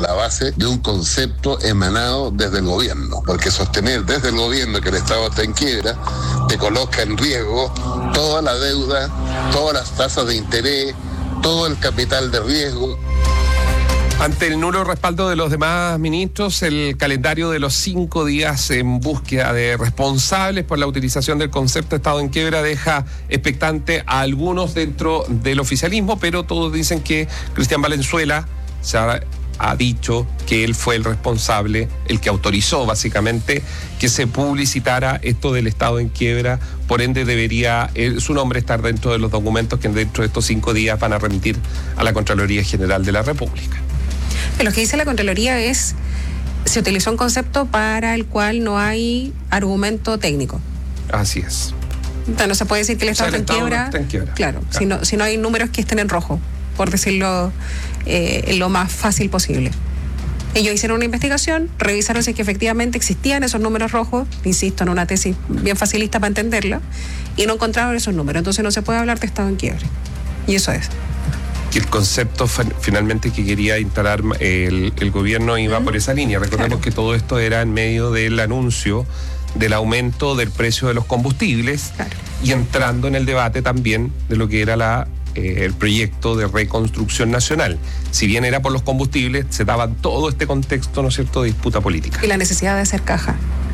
la base de un concepto emanado desde el gobierno, porque sostener desde el gobierno que el Estado está en quiebra te coloca en riesgo toda la deuda, todas las tasas de interés, todo el capital de riesgo. Ante el nulo respaldo de los demás ministros, el calendario de los 5 días en búsqueda de responsables por la utilización del concepto de Estado en quiebra deja expectante a algunos dentro del oficialismo, pero todos dicen que Cristian Valenzuela ha dicho que él fue el responsable, el que autorizó básicamente que se publicitara esto del Estado en quiebra, por ende debería su nombre estar dentro de los documentos que dentro de estos 5 días van a remitir a la Contraloría General de la República. Lo que dice la Contraloría es, se utilizó un concepto para el cual no hay argumento técnico. Así es. Entonces no se puede decir que el Estado está en quiebra. Claro. Si no hay números que estén en rojo, por decirlo lo más fácil posible. Ellos hicieron una investigación, revisaron si es que efectivamente existían esos números rojos, insisto, en una tesis bien facilista para entenderla, y no encontraron esos números. Entonces no se puede hablar de Estado en quiebra. Y eso es. Que el concepto finalmente que quería instalar el gobierno iba por esa línea. Recordemos que todo esto era en medio del anuncio del aumento del precio de los combustibles y entrando en el debate también de lo que era el proyecto de reconstrucción nacional. Si bien era por los combustibles, se daba todo este contexto, ¿no es cierto?, de disputa política. Y la necesidad de hacer caja.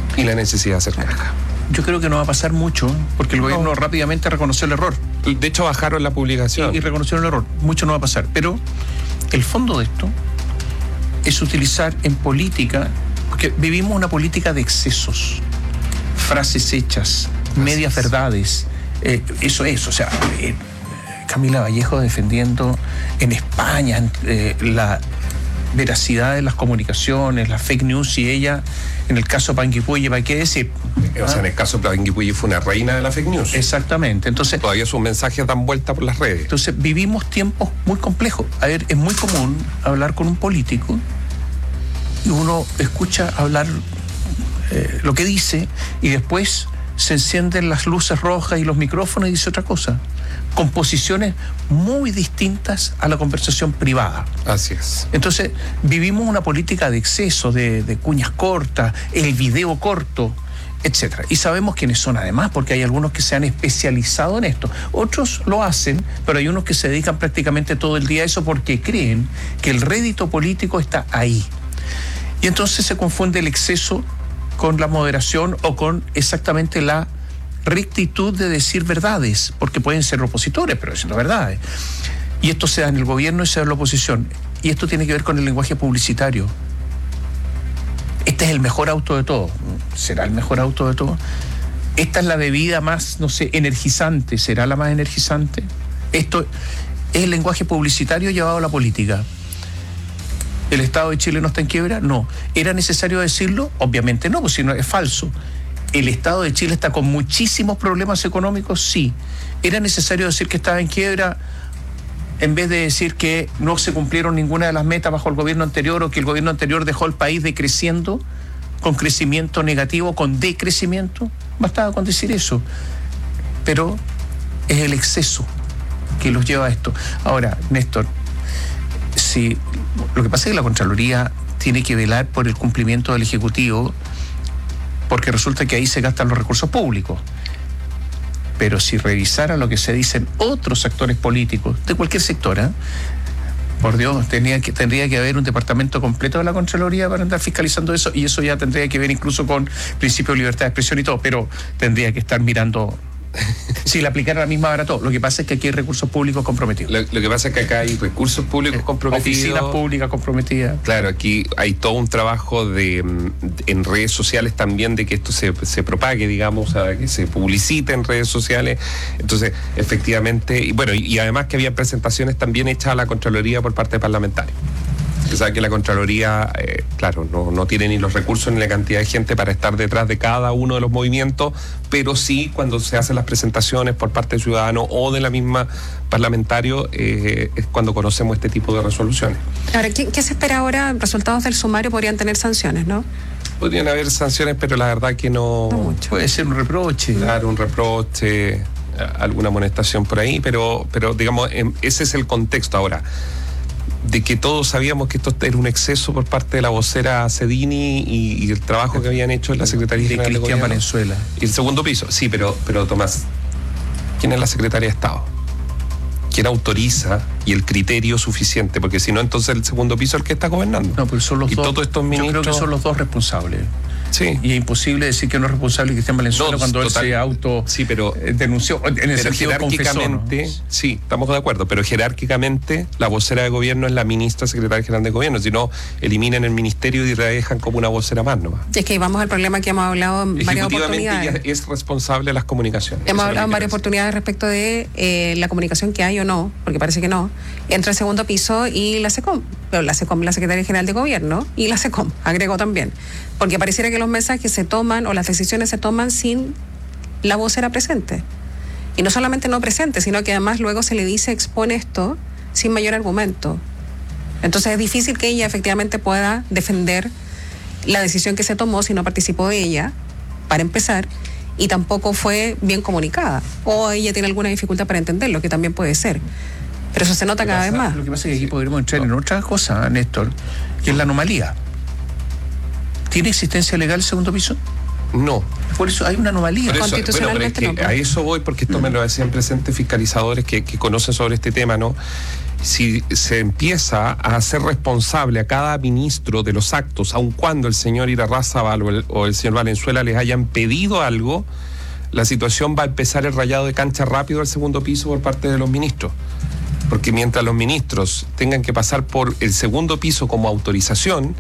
Yo creo que no va a pasar mucho, porque el gobierno rápidamente reconoció el error. De hecho, bajaron la publicación. Y reconocieron el error. Mucho no va a pasar. Pero el fondo de esto es utilizar en política, porque vivimos una política de excesos, frases hechas, medias verdades. Eso es, o sea, Camila Vallejo defendiendo en España la veracidad de las comunicaciones, las fake news, y ella, en el caso Panguipulli, ¿para qué decir? O sea, en el caso Panguipulli fue una reina de la fake news. Exactamente. Entonces, todavía sus mensajes dan vuelta por las redes. Entonces, vivimos tiempos muy complejos. A ver, es muy común hablar con un político y uno escucha hablar lo que dice y después se encienden las luces rojas y los micrófonos y dice otra cosa, con posiciones muy distintas a la conversación privada. Así es. Entonces, vivimos una política de exceso, de cuñas cortas, el video corto, etcétera. Y sabemos quiénes son además, porque hay algunos que se han especializado en esto. Otros lo hacen, pero hay unos que se dedican prácticamente todo el día a eso porque creen que el rédito político está ahí. Y entonces se confunde el exceso con la moderación o con exactamente la rectitud de decir verdades, porque pueden ser opositores, pero diciendo verdades. Y esto se da en el gobierno y se da en la oposición. Y esto tiene que ver con el lenguaje publicitario. Este es el mejor auto de todo. ¿Será el mejor auto de todo? Esta es la bebida más, no sé, energizante. ¿Será la más energizante? Esto es el lenguaje publicitario llevado a la política. ¿El Estado de Chile no está en quiebra? No. ¿Era necesario decirlo? Obviamente no, pues si no es falso. ¿El Estado de Chile está con muchísimos problemas económicos? Sí. ¿Era necesario decir que estaba en quiebra en vez de decir que no se cumplieron ninguna de las metas bajo el gobierno anterior o que el gobierno anterior dejó el país decreciendo, con crecimiento negativo, con decrecimiento? Bastaba con decir eso. Pero es el exceso que los lleva a esto. Ahora, Néstor, si lo que pasa es que la Contraloría tiene que velar por el cumplimiento del Ejecutivo, porque resulta que ahí se gastan los recursos públicos. Pero si revisara lo que se dicen otros actores políticos, de cualquier sector, por Dios, tendría que haber un departamento completo de la Contraloría para andar fiscalizando eso, y eso ya tendría que ver incluso con principio de libertad de expresión y todo, pero tendría que estar mirando si le aplicara la misma para todo. Lo que pasa es que aquí hay recursos públicos comprometidos. Lo que pasa es que acá hay recursos públicos comprometidos. Oficinas públicas comprometidas. Claro, aquí hay todo un trabajo en redes sociales también de que esto se propague, digamos, que se publicite en redes sociales. Entonces, efectivamente, y además que había presentaciones también hechas a la Contraloría por parte de parlamentarios. Usted sabe que la Contraloría, no tiene ni los recursos ni la cantidad de gente para estar detrás de cada uno de los movimientos, pero sí cuando se hacen las presentaciones por parte de ciudadanos o de la misma parlamentario, es cuando conocemos este tipo de resoluciones. Ahora, ¿qué se espera ahora? Resultados del sumario podrían tener sanciones, ¿no? Podrían haber sanciones, pero la verdad que no mucho. Puede ser un reproche. Claro, un reproche, alguna amonestación por ahí, pero digamos, ese es el contexto ahora. que todos sabíamos que esto era un exceso por parte de la vocera Cedini y el trabajo que habían hecho en la Secretaría General de Gobierno. Valenzuela. Y el segundo piso, sí, pero Tomás, ¿quién es la Secretaria de Estado? ¿Quién autoriza y el criterio suficiente? Porque si no, entonces el segundo piso es el que está gobernando. No, pero son los dos. Todos estos ministros... Yo creo que son los dos responsables. Sí. Y es imposible decir que no es responsable Cristian Valenzuela cuando él se auto denunció en el sentido jerárquicamente, confesó, ¿no? Sí, estamos de acuerdo, pero jerárquicamente la vocera de gobierno es la ministra secretaria general de gobierno, si no eliminan el ministerio y dejan como una vocera más nomás. Es que vamos al problema que hemos hablado en varias oportunidades. Ella es responsable de las comunicaciones. Hemos hablado en varias oportunidades respecto de la comunicación que hay o no, porque parece que no, entre el segundo piso y la SECOM, pero la SECOM, la Secretaría General de Gobierno, y la SECOM, agregó también, porque pareciera que los mensajes se toman o las decisiones se toman sin la vocera presente. Y no solamente no presente, sino que además luego se le dice expone esto sin mayor argumento. Entonces es difícil que ella efectivamente pueda defender la decisión que se tomó si no participó de ella, para empezar, y tampoco fue bien comunicada. O ella tiene alguna dificultad para entenderlo, que también puede ser. Pero eso se nota cada vez más. Lo que pasa es que aquí podríamos entrar en otra cosa, Néstor, que es la anomalía. ¿Tiene existencia legal el segundo piso? No. Por eso hay una anomalía. Constitucionalmente bueno, pero es que a eso voy, porque esto me lo decían presentes fiscalizadores que conocen sobre este tema, ¿no? Si se empieza a hacer responsable a cada ministro de los actos, aun cuando el señor Irarrázaval o el señor Valenzuela les hayan pedido algo, la situación va a empezar el rayado de cancha rápido al segundo piso por parte de los ministros. Porque mientras los ministros tengan que pasar por el segundo piso como autorización,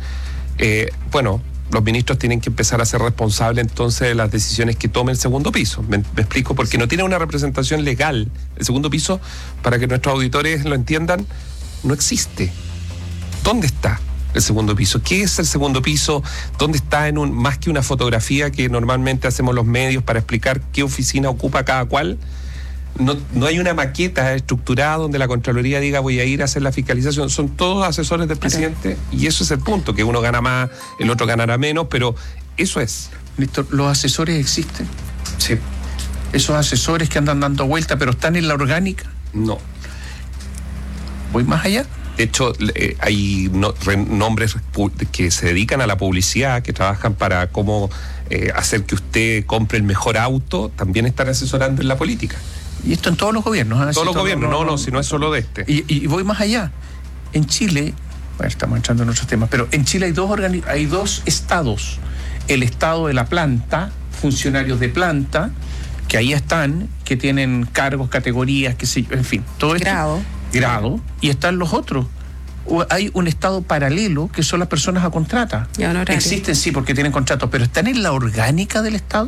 los ministros tienen que empezar a ser responsables entonces de las decisiones que tome el segundo piso. Me explico, porque no tiene una representación legal. El segundo piso, para que nuestros auditores lo entiendan, no existe. ¿Dónde está el segundo piso? ¿Qué es el segundo piso? ¿Dónde está más que una fotografía que normalmente hacemos los medios para explicar qué oficina ocupa cada cual? No hay una maqueta estructurada donde la Contraloría diga voy a ir a hacer la fiscalización. Son todos asesores del presidente y eso es el punto, que uno gana más, el otro ganará menos, pero eso es. Néstor, ¿los asesores existen? Sí. ¿Esos asesores que andan dando vuelta pero están en la orgánica? No. ¿Voy más allá? De hecho, hay nombres que se dedican a la publicidad, que trabajan para cómo hacer que usted compre el mejor auto, también están asesorando en la política. Y esto en todos los gobiernos. Todos los gobiernos, si no es solo de este. Y voy más allá. En Chile, estamos entrando en otros temas, pero en Chile hay dos estados. El estado de la planta, funcionarios de planta, que ahí están, que tienen cargos, categorías, qué sé yo, en fin, todo esto. Grado. Y están los otros. Hay un estado paralelo que son las personas a contrata. Existen, sí, porque tienen contratos, pero están en la orgánica del Estado.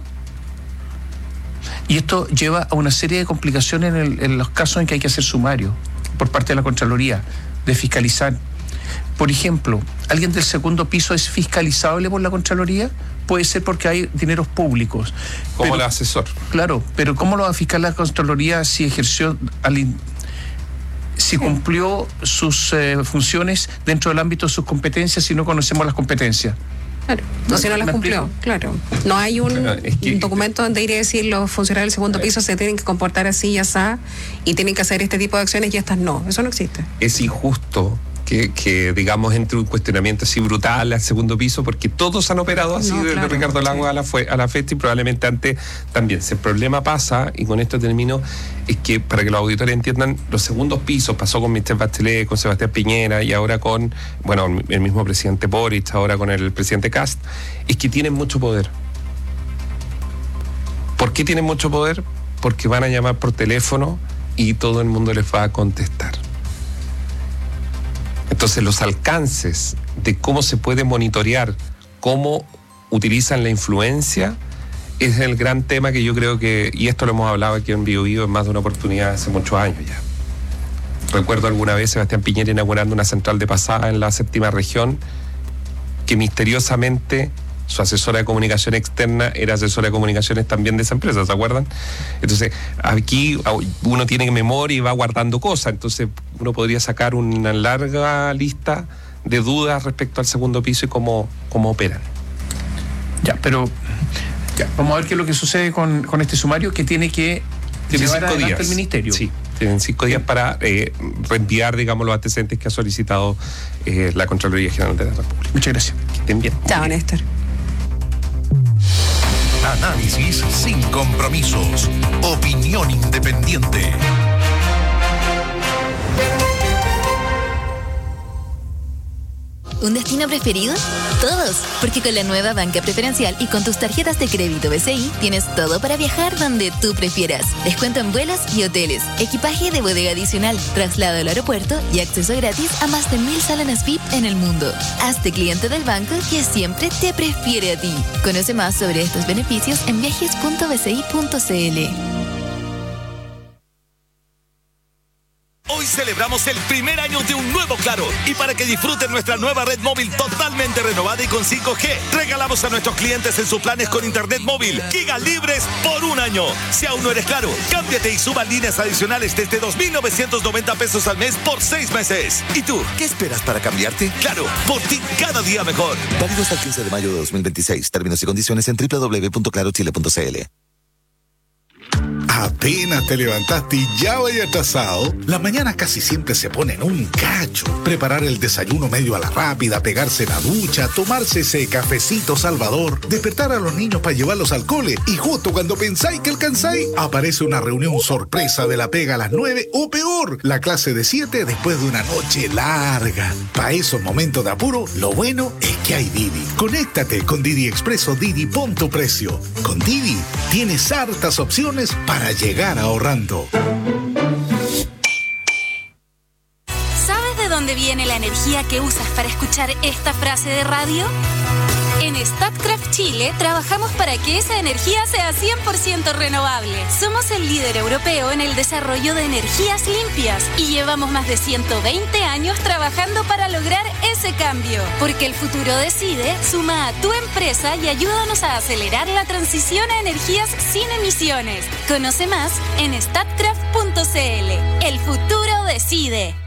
Y esto lleva a una serie de complicaciones en los casos en que hay que hacer sumario por parte de la Contraloría, de fiscalizar. Por ejemplo, ¿alguien del segundo piso es fiscalizable por la Contraloría? Puede ser porque hay dineros públicos. Como el asesor. Claro, pero ¿cómo lo va a fiscalizar la Contraloría si ejerció si cumplió sus funciones dentro del ámbito de sus competencias si no conocemos las competencias? Claro, no, si no las cumplió, claro. No hay un documento donde ir a decir los funcionarios del segundo piso se tienen que comportar así y así y tienen que hacer este tipo de acciones y estas no. Eso no existe. Es injusto que digamos, entre un cuestionamiento así brutal al segundo piso, porque todos han operado así desde Ricardo Lagos a la fecha y probablemente antes también. Si el problema pasa, y con esto termino, es que para que los auditores entiendan, los segundos pisos pasó con Michelle Bachelet, con Sebastián Piñera y ahora con, el mismo presidente Boric, ahora con el presidente Kast, es que tienen mucho poder. ¿Por qué tienen mucho poder? Porque van a llamar por teléfono y todo el mundo les va a contestar. Entonces los alcances de cómo se puede monitorear, cómo utilizan la influencia, es el gran tema que yo creo que, y esto lo hemos hablado aquí en Bio Bio en más de una oportunidad hace muchos años ya. Recuerdo alguna vez Sebastián Piñera inaugurando una central de pasada en la 7ª región, que misteriosamente su asesora de comunicación externa era asesora de comunicaciones también de esa empresa, ¿se acuerdan? Entonces, aquí uno tiene memoria y va guardando cosas, entonces uno podría sacar una larga lista de dudas respecto al segundo piso y cómo operan. Vamos a ver qué es lo que sucede con este sumario que tiene que llevar 5 días el ministerio. Sí. Tienen 5 días para reenviar, digamos, los antecedentes que ha solicitado la Contraloría General de la República. Muchas gracias. Que estén bien. Chao, Néstor. Análisis sin compromisos. Opinión independiente. ¿Un destino preferido? Todos, porque con la nueva banca preferencial y con tus tarjetas de crédito BCI tienes todo para viajar donde tú prefieras. Descuento en vuelos y hoteles, equipaje de bodega adicional, traslado al aeropuerto y acceso gratis a más de 1000 salas VIP en el mundo. Hazte cliente del banco que siempre te prefiere a ti. Conoce más sobre estos beneficios en viajes.bci.cl. Hoy celebramos el primer año de un nuevo Claro y para que disfruten nuestra nueva red móvil totalmente renovada y con 5G, regalamos a nuestros clientes en sus planes con internet móvil gigas libres por un año. Si aún no eres Claro, cámbiate y suba líneas adicionales desde 2.990 pesos al mes por 6 meses. ¿Y tú, qué esperas para cambiarte? Claro, por ti cada día mejor. Válido hasta el 15 de mayo de 2026. Términos y condiciones en www.clarochile.cl. Apenas te levantaste y ya vaya atrasado. Las mañanas casi siempre se ponen un cacho. Preparar el desayuno medio a la rápida, pegarse la ducha, tomarse ese cafecito salvador, despertar a los niños para llevarlos al cole y justo cuando pensáis que alcanzáis, aparece una reunión sorpresa de la pega a las 9 o peor, la clase de 7 después de una noche larga. Para esos momentos de apuro, lo bueno es que hay Didi. Conéctate con Didi Expreso Didi, pon tu precio. Con Didi tienes hartas opciones para llegar ahorrando. ¿Sabes de dónde viene la energía que usas para escuchar esta frase de radio? En Statkraft Chile trabajamos para que esa energía sea 100% renovable. Somos el líder europeo en el desarrollo de energías limpias y llevamos más de 120 años trabajando para lograr ese cambio. Porque el futuro decide, suma a tu empresa y ayúdanos a acelerar la transición a energías sin emisiones. Conoce más en statkraft.cl. El futuro decide.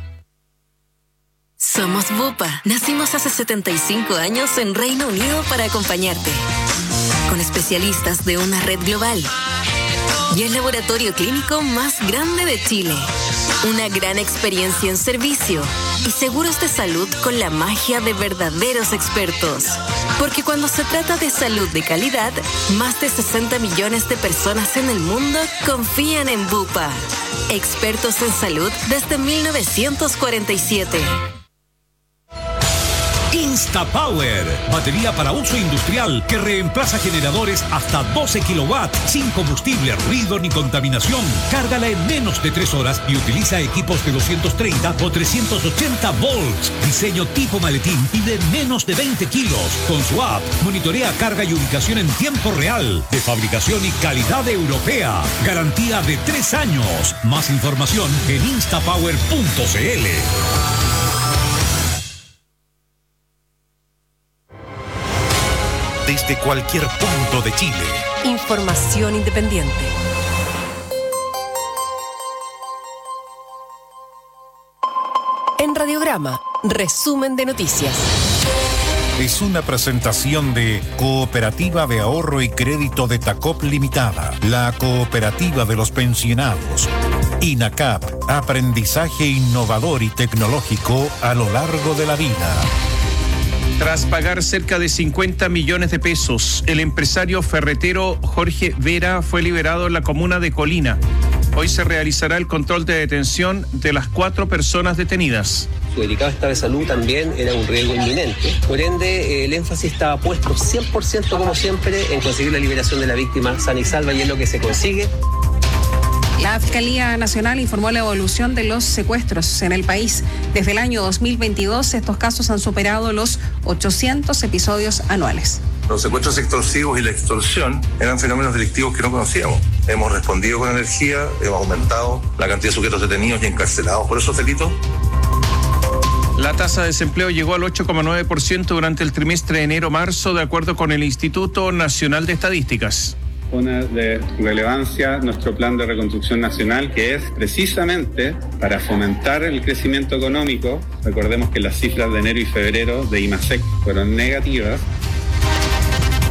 Somos Bupa. Nacimos hace 75 años en Reino Unido para acompañarte. Con especialistas de una red global. Y el laboratorio clínico más grande de Chile. Una gran experiencia en servicio. Y seguros de salud con la magia de verdaderos expertos. Porque cuando se trata de salud de calidad, más de 60 millones de personas en el mundo confían en Bupa. Expertos en salud desde 1947. InstaPower, batería para uso industrial que reemplaza generadores hasta 12 kilowatts sin combustible, ruido ni contaminación. Cárgala en menos de 3 horas y utiliza equipos de 230 o 380 volts. Diseño tipo maletín y de menos de 20 kilos. Con su app, monitorea carga y ubicación en tiempo real. De fabricación y calidad europea. Garantía de 3 años. Más información en instapower.cl. Desde cualquier punto de Chile. Información independiente. En Radiograma, resumen de noticias. Es una presentación de Cooperativa de Ahorro y Crédito de Tacop Limitada, la cooperativa de los pensionados. INACAP, aprendizaje innovador y tecnológico a lo largo de la vida. Tras pagar cerca de 50 millones de pesos, el empresario ferretero Jorge Vera fue liberado en la comuna de Colina. Hoy se realizará el control de detención de las 4 personas detenidas. Su delicado estado de salud también era un riesgo inminente. Por ende, el énfasis estaba puesto 100% como siempre en conseguir la liberación de la víctima sana y salva, y es lo que se consigue. La Fiscalía Nacional informó la evolución de los secuestros en el país. Desde el año 2022, estos casos han superado los 800 episodios anuales. Los secuestros extorsivos y la extorsión eran fenómenos delictivos que no conocíamos. Hemos respondido con energía, hemos aumentado la cantidad de sujetos detenidos y encarcelados por esos delitos. La tasa de desempleo llegó al 8,9% durante el trimestre de enero-marzo, de acuerdo con el Instituto Nacional de Estadísticas. Una de relevancia nuestro plan de reconstrucción nacional, que es precisamente para fomentar el crecimiento económico. Recordemos que las cifras de enero y febrero de IMASEC fueron negativas.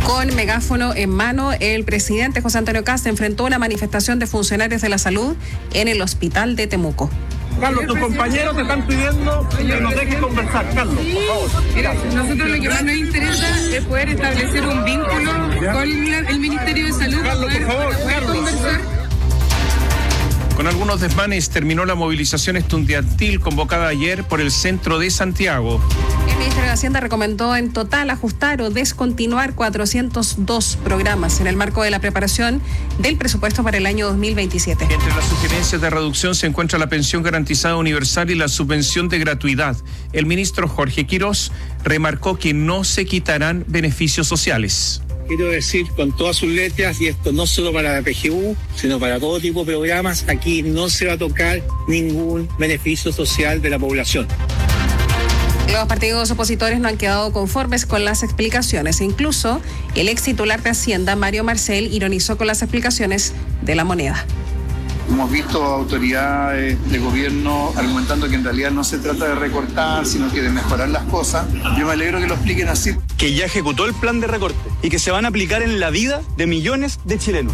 Con megáfono en mano, el presidente José Antonio Kast enfrentó una manifestación de funcionarios de la salud en el hospital de Temuco. Carlos, tus compañeros te están pidiendo que nos dejes conversar. Carlos, por favor. Mira, nosotros lo que más nos interesa es poder establecer un vínculo con el Ministerio de Salud. Carlos, por favor, Carlos. Conversar. Con algunos desmanes terminó la movilización estudiantil convocada ayer por el centro de Santiago. El Ministerio de Hacienda recomendó en total ajustar o descontinuar 402 programas en el marco de la preparación del presupuesto para el año 2027. Entre las sugerencias de reducción se encuentra la pensión garantizada universal y la subvención de gratuidad. El ministro Jorge Quirós remarcó que no se quitarán beneficios sociales. Quiero decir con todas sus letras, y esto no solo para la PGU, sino para todo tipo de programas, aquí no se va a tocar ningún beneficio social de la población. Los partidos opositores no han quedado conformes con las explicaciones. Incluso el ex titular de Hacienda, Mario Marcel, ironizó con las explicaciones de La Moneda. Hemos visto autoridades de gobierno argumentando que en realidad no se trata de recortar, sino que de mejorar las cosas. Yo me alegro que lo expliquen así. Que ya ejecutó el plan de recorte y que se van a aplicar en la vida de millones de chilenos.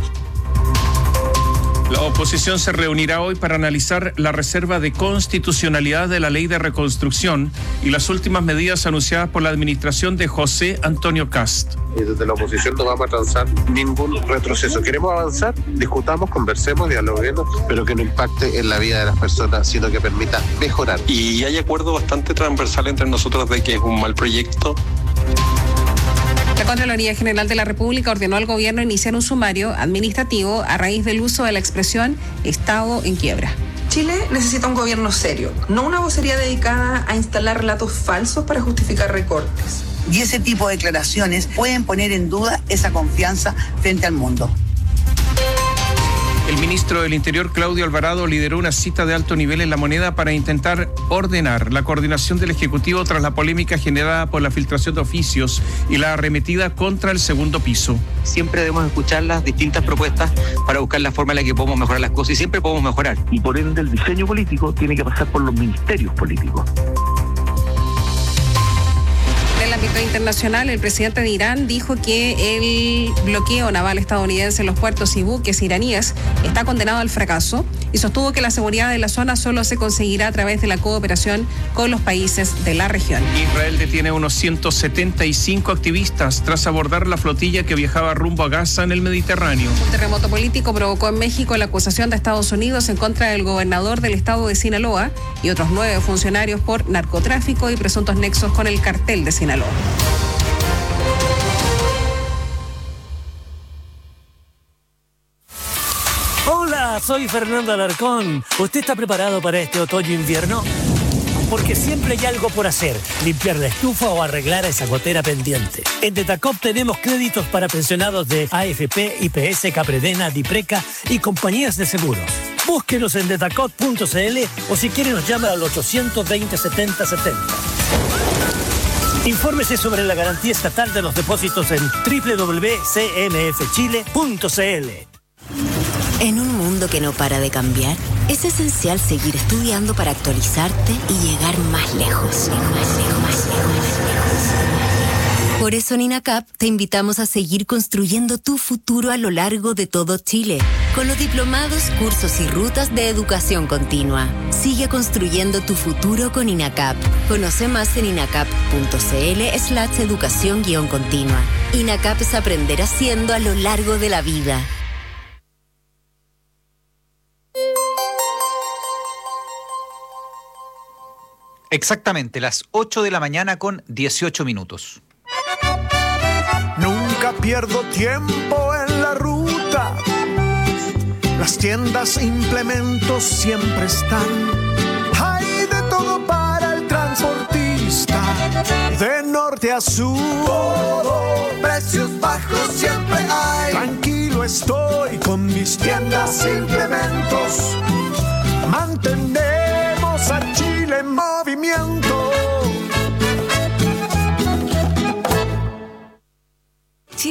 La oposición se reunirá hoy para analizar la reserva de constitucionalidad de la ley de reconstrucción y las últimas medidas anunciadas por la administración de José Antonio Kast. Desde la oposición no vamos a transar ningún retroceso. Queremos avanzar, discutamos, conversemos, dialoguemos, pero que no impacte en la vida de las personas, sino que permita mejorar. Y hay acuerdo bastante transversal entre nosotros de que es un mal proyecto. La Contraloría General de la República ordenó al gobierno iniciar un sumario administrativo a raíz del uso de la expresión Estado en quiebra. Chile necesita un gobierno serio, no una vocería dedicada a instalar relatos falsos para justificar recortes. Y ese tipo de declaraciones pueden poner en duda esa confianza frente al mundo. El ministro del Interior, Claudio Alvarado, lideró una cita de alto nivel en La Moneda para intentar ordenar la coordinación del Ejecutivo tras la polémica generada por la filtración de oficios y la arremetida contra el segundo piso. Siempre debemos escuchar las distintas propuestas para buscar la forma en la que podemos mejorar las cosas, y siempre podemos mejorar. Y por ende el diseño político tiene que pasar por los ministerios políticos. En el ámbito internacional, el presidente de Irán dijo que el bloqueo naval estadounidense en los puertos y buques iraníes está condenado al fracaso y sostuvo que la seguridad de la zona solo se conseguirá a través de la cooperación con los países de la región. Israel detiene a unos 175 activistas tras abordar la flotilla que viajaba rumbo a Gaza en el Mediterráneo. Un terremoto político provocó en México la acusación de Estados Unidos en contra del gobernador del estado de Sinaloa y otros 9 funcionarios por narcotráfico y presuntos nexos con el cartel de Sinaloa. Hola, soy Fernando Alarcón. ¿Usted está preparado para este otoño-invierno? Porque siempre hay algo por hacer, limpiar la estufa o arreglar esa gotera pendiente. En Detacop tenemos créditos para pensionados de AFP, IPS, Capredena, Dipreca y compañías de seguros. Búsquenos en detacop.cl o si quiere nos llama al 820-7070. Infórmese sobre la garantía estatal de los depósitos en www.cmfchile.cl. En un mundo que no para de cambiar, es esencial seguir estudiando para actualizarte y llegar más lejos. Por eso en INACAP te invitamos a seguir construyendo tu futuro a lo largo de todo Chile, con los diplomados, cursos y rutas de educación continua. Sigue construyendo tu futuro con INACAP. Conoce más en inacap.cl/educación-continua. INACAP es aprender haciendo a lo largo de la vida. Exactamente, las 8 de la mañana con 18 minutos. Nunca pierdo tiempo en la ruta. Las tiendas, implementos siempre están. Hay de todo para el transportista. De norte a sur, todo, precios bajos siempre hay. Tranquilo estoy con mis tiendas, implementos. Mantenemos a Chile en movimiento. Chile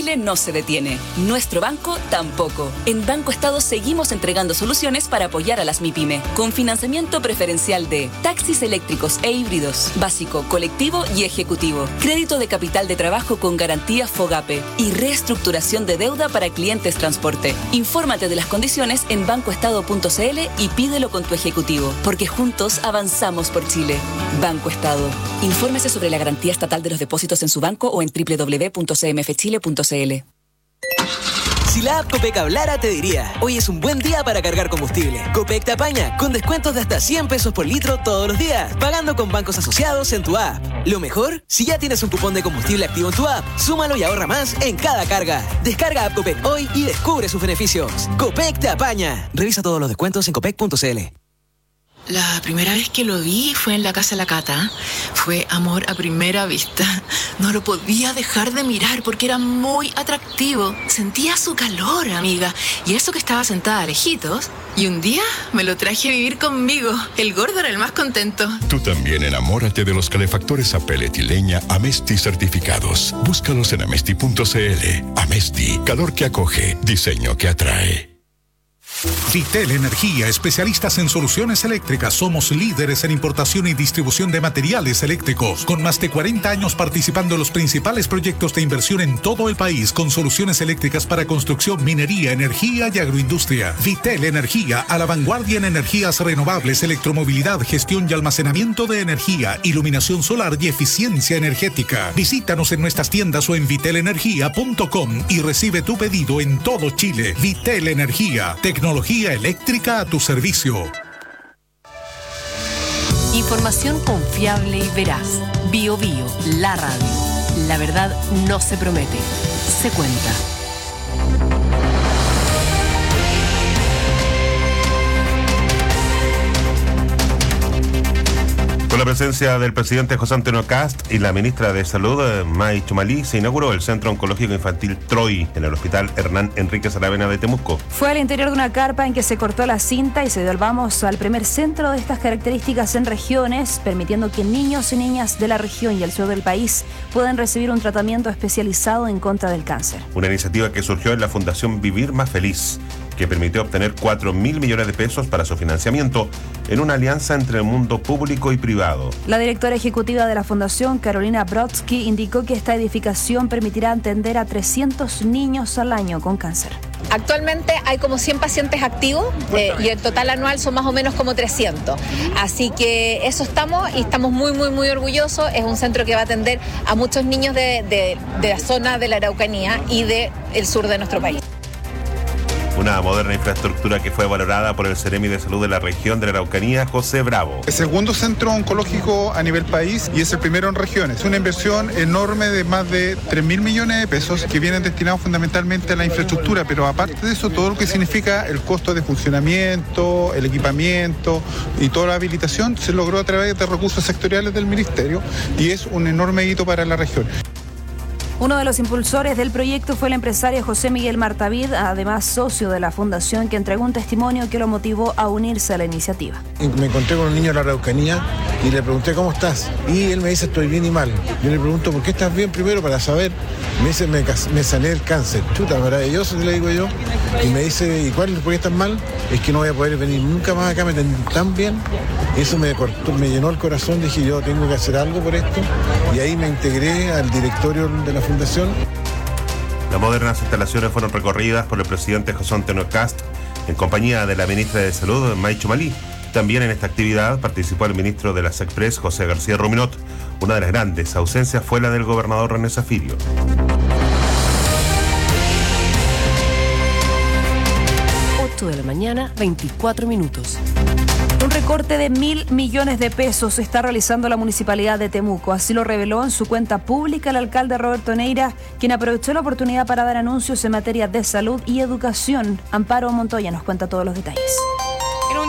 Chile no se detiene. Nuestro banco tampoco. En Banco Estado seguimos entregando soluciones para apoyar a las MIPYME, con financiamiento preferencial de taxis eléctricos e híbridos, básico, colectivo y ejecutivo, crédito de capital de trabajo con garantía FOGAPE y reestructuración de deuda para clientes transporte. Infórmate de las condiciones en bancoestado.cl y pídelo con tu ejecutivo, porque juntos avanzamos por Chile. Banco Estado. Infórmese sobre la garantía estatal de los depósitos en su banco o en www.cmfchile.cl. Si la app Copec hablara, te diría: hoy es un buen día para cargar combustible. Copec te apaña, con descuentos de hasta 100 pesos por litro todos los días, pagando con bancos asociados en tu app. Lo mejor, si ya tienes un cupón de combustible activo en tu app, súmalo y ahorra más en cada carga. Descarga app Copec hoy y descubre sus beneficios. Copec te apaña. Revisa todos los descuentos en copec.cl. La primera vez que lo vi fue en la casa de la Cata. Fue amor a primera vista. No lo podía dejar de mirar porque era muy atractivo. Sentía su calor, amiga. Y eso que estaba sentada a lejitos. Y un día me lo traje a vivir conmigo. El gordo era el más contento. Tú también enamórate de los calefactores a pellet y leña Amesti certificados. Búscalos en amesti.cl. Amesti, calor que acoge, diseño que atrae. Vitel Energía, especialistas en soluciones eléctricas. Somos líderes en importación y distribución de materiales eléctricos, con más de 40 años participando en los principales proyectos de inversión en todo el país, con soluciones eléctricas para construcción, minería, energía y agroindustria. Vitel Energía, a la vanguardia en energías renovables, electromovilidad, gestión y almacenamiento de energía, iluminación solar y eficiencia energética. Visítanos en nuestras tiendas o en vitelenergia.com y recibe tu pedido en todo Chile. Vitel Energía, tecnología eléctrica a tu servicio. Información confiable y veraz. Bio Bio, la radio. La verdad no se promete, se cuenta. Con la presencia del presidente José Antonio Kast y la ministra de Salud, May Chumalí, se inauguró el Centro Oncológico Infantil Troy en el Hospital Hernán Enríquez Aravena de Temuco. Fue al interior de una carpa en que se cortó la cinta y se dio el vamos al primer centro de estas características en regiones, permitiendo que niños y niñas de la región y el sur del país puedan recibir un tratamiento especializado en contra del cáncer. Una iniciativa que surgió en la Fundación Vivir Más Feliz, que permitió obtener 4.000 millones de pesos para su financiamiento en una alianza entre el mundo público y privado. La directora ejecutiva de la Fundación, Carolina Brodsky, indicó que esta edificación permitirá atender a 300 niños al año con cáncer. Actualmente hay como 100 pacientes activos y el total anual son más o menos como 300. Así que eso estamos y estamos muy orgullosos. Es un centro que va a atender a muchos niños de la zona de la Araucanía y del sur de nuestro país. Una moderna infraestructura que fue valorada por el Ceremi de Salud de la región de la Araucanía, José Bravo. El segundo centro oncológico a nivel país y es el primero en regiones. Es una inversión enorme de más de 3.000 millones de pesos que vienen destinados fundamentalmente a la infraestructura, pero aparte de eso, todo lo que significa el costo de funcionamiento, el equipamiento y toda la habilitación se logró a través de recursos sectoriales del Ministerio y es un enorme hito para la región. Uno de los impulsores del proyecto fue el empresario José Miguel Martavid, además socio de la fundación, que entregó un testimonio que lo motivó a unirse a la iniciativa. Me encontré con un niño de la Araucanía y le pregunté ¿cómo estás? Y él me dice estoy bien y mal. Yo le pregunto ¿por qué estás bien primero para saber? Me dice me sané el cáncer. Chuta, maravilloso, le digo yo. Y me dice ¿y por qué estás mal? Es que no voy a poder venir nunca más acá, me tengo tan bien. Eso me llenó el corazón, dije yo tengo que hacer algo por esto. Y ahí me integré al directorio de la fundación. Las modernas instalaciones fueron recorridas por el presidente José Antonio Kast en compañía de la ministra de Salud, May Chumalí. También en esta actividad participó el ministro de la SECPRES, José García Ruminot. Una de las grandes ausencias fue la del gobernador René Zafirio. 8 de la mañana, 24 minutos. Un recorte de 1.000 millones de pesos está realizando la Municipalidad de Temuco. Así lo reveló en su cuenta pública el alcalde Roberto Neira, quien aprovechó la oportunidad para dar anuncios en materia de salud y educación. Amparo Montoya nos cuenta todos los detalles. En un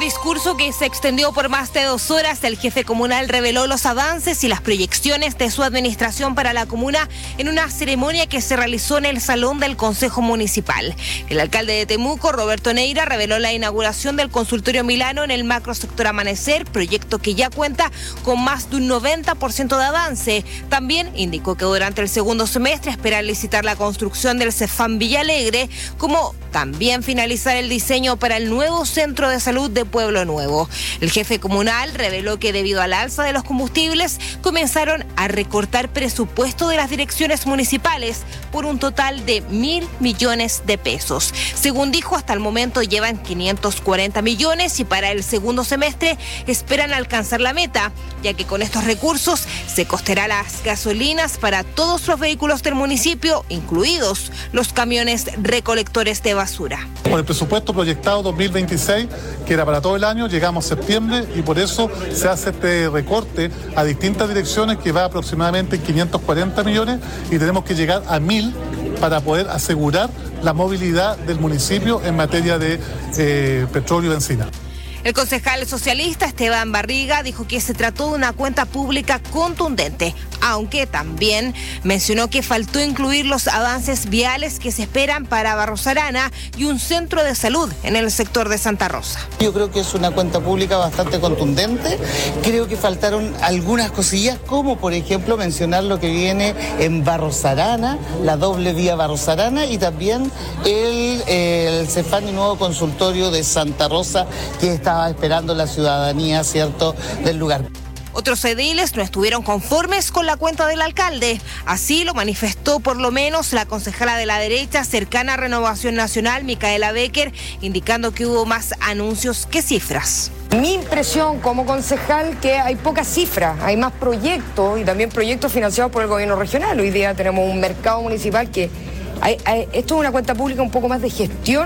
discurso que se extendió por más de 2 horas, el jefe comunal reveló los avances y las proyecciones de su administración para la comuna en una ceremonia que se realizó en el Salón del Consejo Municipal. El alcalde de Temuco, Roberto Neira, reveló la inauguración del consultorio Milano en el macrosector Amanecer, proyecto que ya cuenta con más de un 90% de avance. También indicó que durante el segundo semestre espera licitar la construcción del Cefam Villalegre, como también finalizar el diseño para el nuevo centro de salud de Pueblo Nuevo. El jefe comunal reveló que debido al alza de los combustibles comenzaron a recortar presupuesto de las direcciones municipales por un total de 1.000 millones de pesos. Según dijo, hasta el momento llevan 540 millones y para el segundo semestre esperan alcanzar la meta, ya que con estos recursos se costeará las gasolinas para todos los vehículos del municipio, incluidos los camiones recolectores de basura. Con el presupuesto proyectado 2026, que era para todo el año, llegamos a septiembre y por eso se hace este recorte a distintas direcciones que va aproximadamente en 540 millones y tenemos que llegar a 1.000 para poder asegurar la movilidad del municipio en materia de petróleo y benzina. El concejal socialista Esteban Barriga dijo que se trató de una cuenta pública contundente, aunque también mencionó que faltó incluir los avances viales que se esperan para Barros Arana y un centro de salud en el sector de Santa Rosa. Yo creo que es una cuenta pública bastante contundente. Creo que faltaron algunas cosillas, como por ejemplo mencionar lo que viene en Barros Arana, la doble vía Barros Arana y también el Cefam y nuevo consultorio de Santa Rosa que estaba esperando la ciudadanía, ¿cierto?, del lugar. Otros ediles no estuvieron conformes con la cuenta del alcalde. Así lo manifestó por lo menos la concejala de la derecha cercana a Renovación Nacional, Micaela Becker, indicando que hubo más anuncios que cifras. Mi impresión como concejal que hay pocas cifras, hay más proyectos y también proyectos financiados por el gobierno regional. Hoy día tenemos un mercado municipal que esto es una cuenta pública un poco más de gestión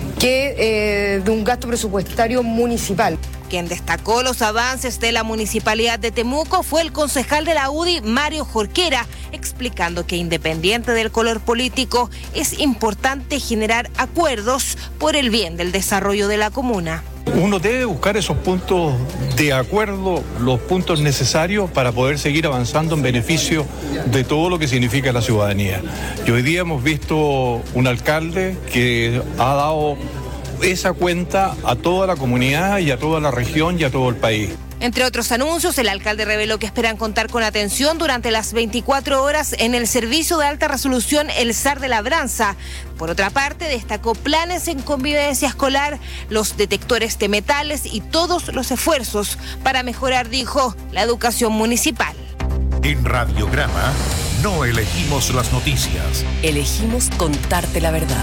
que de un gasto presupuestario municipal. Quien destacó los avances de la Municipalidad de Temuco fue el concejal de la UDI, Mario Jorquera, explicando que independiente del color político, es importante generar acuerdos por el bien del desarrollo de la comuna. Uno debe buscar esos puntos de acuerdo, los puntos necesarios para poder seguir avanzando en beneficio de todo lo que significa la ciudadanía. Y hoy día hemos visto un alcalde que ha dado esa cuenta a toda la comunidad y a toda la región y a todo el país. Entre otros anuncios, el alcalde reveló que esperan contar con atención durante las 24 horas en el servicio de alta resolución El SAR de Labranza. Por otra parte, destacó planes en convivencia escolar, los detectores de metales y todos los esfuerzos para mejorar, dijo, la educación municipal. En Radiograma no elegimos las noticias. Elegimos contarte la verdad.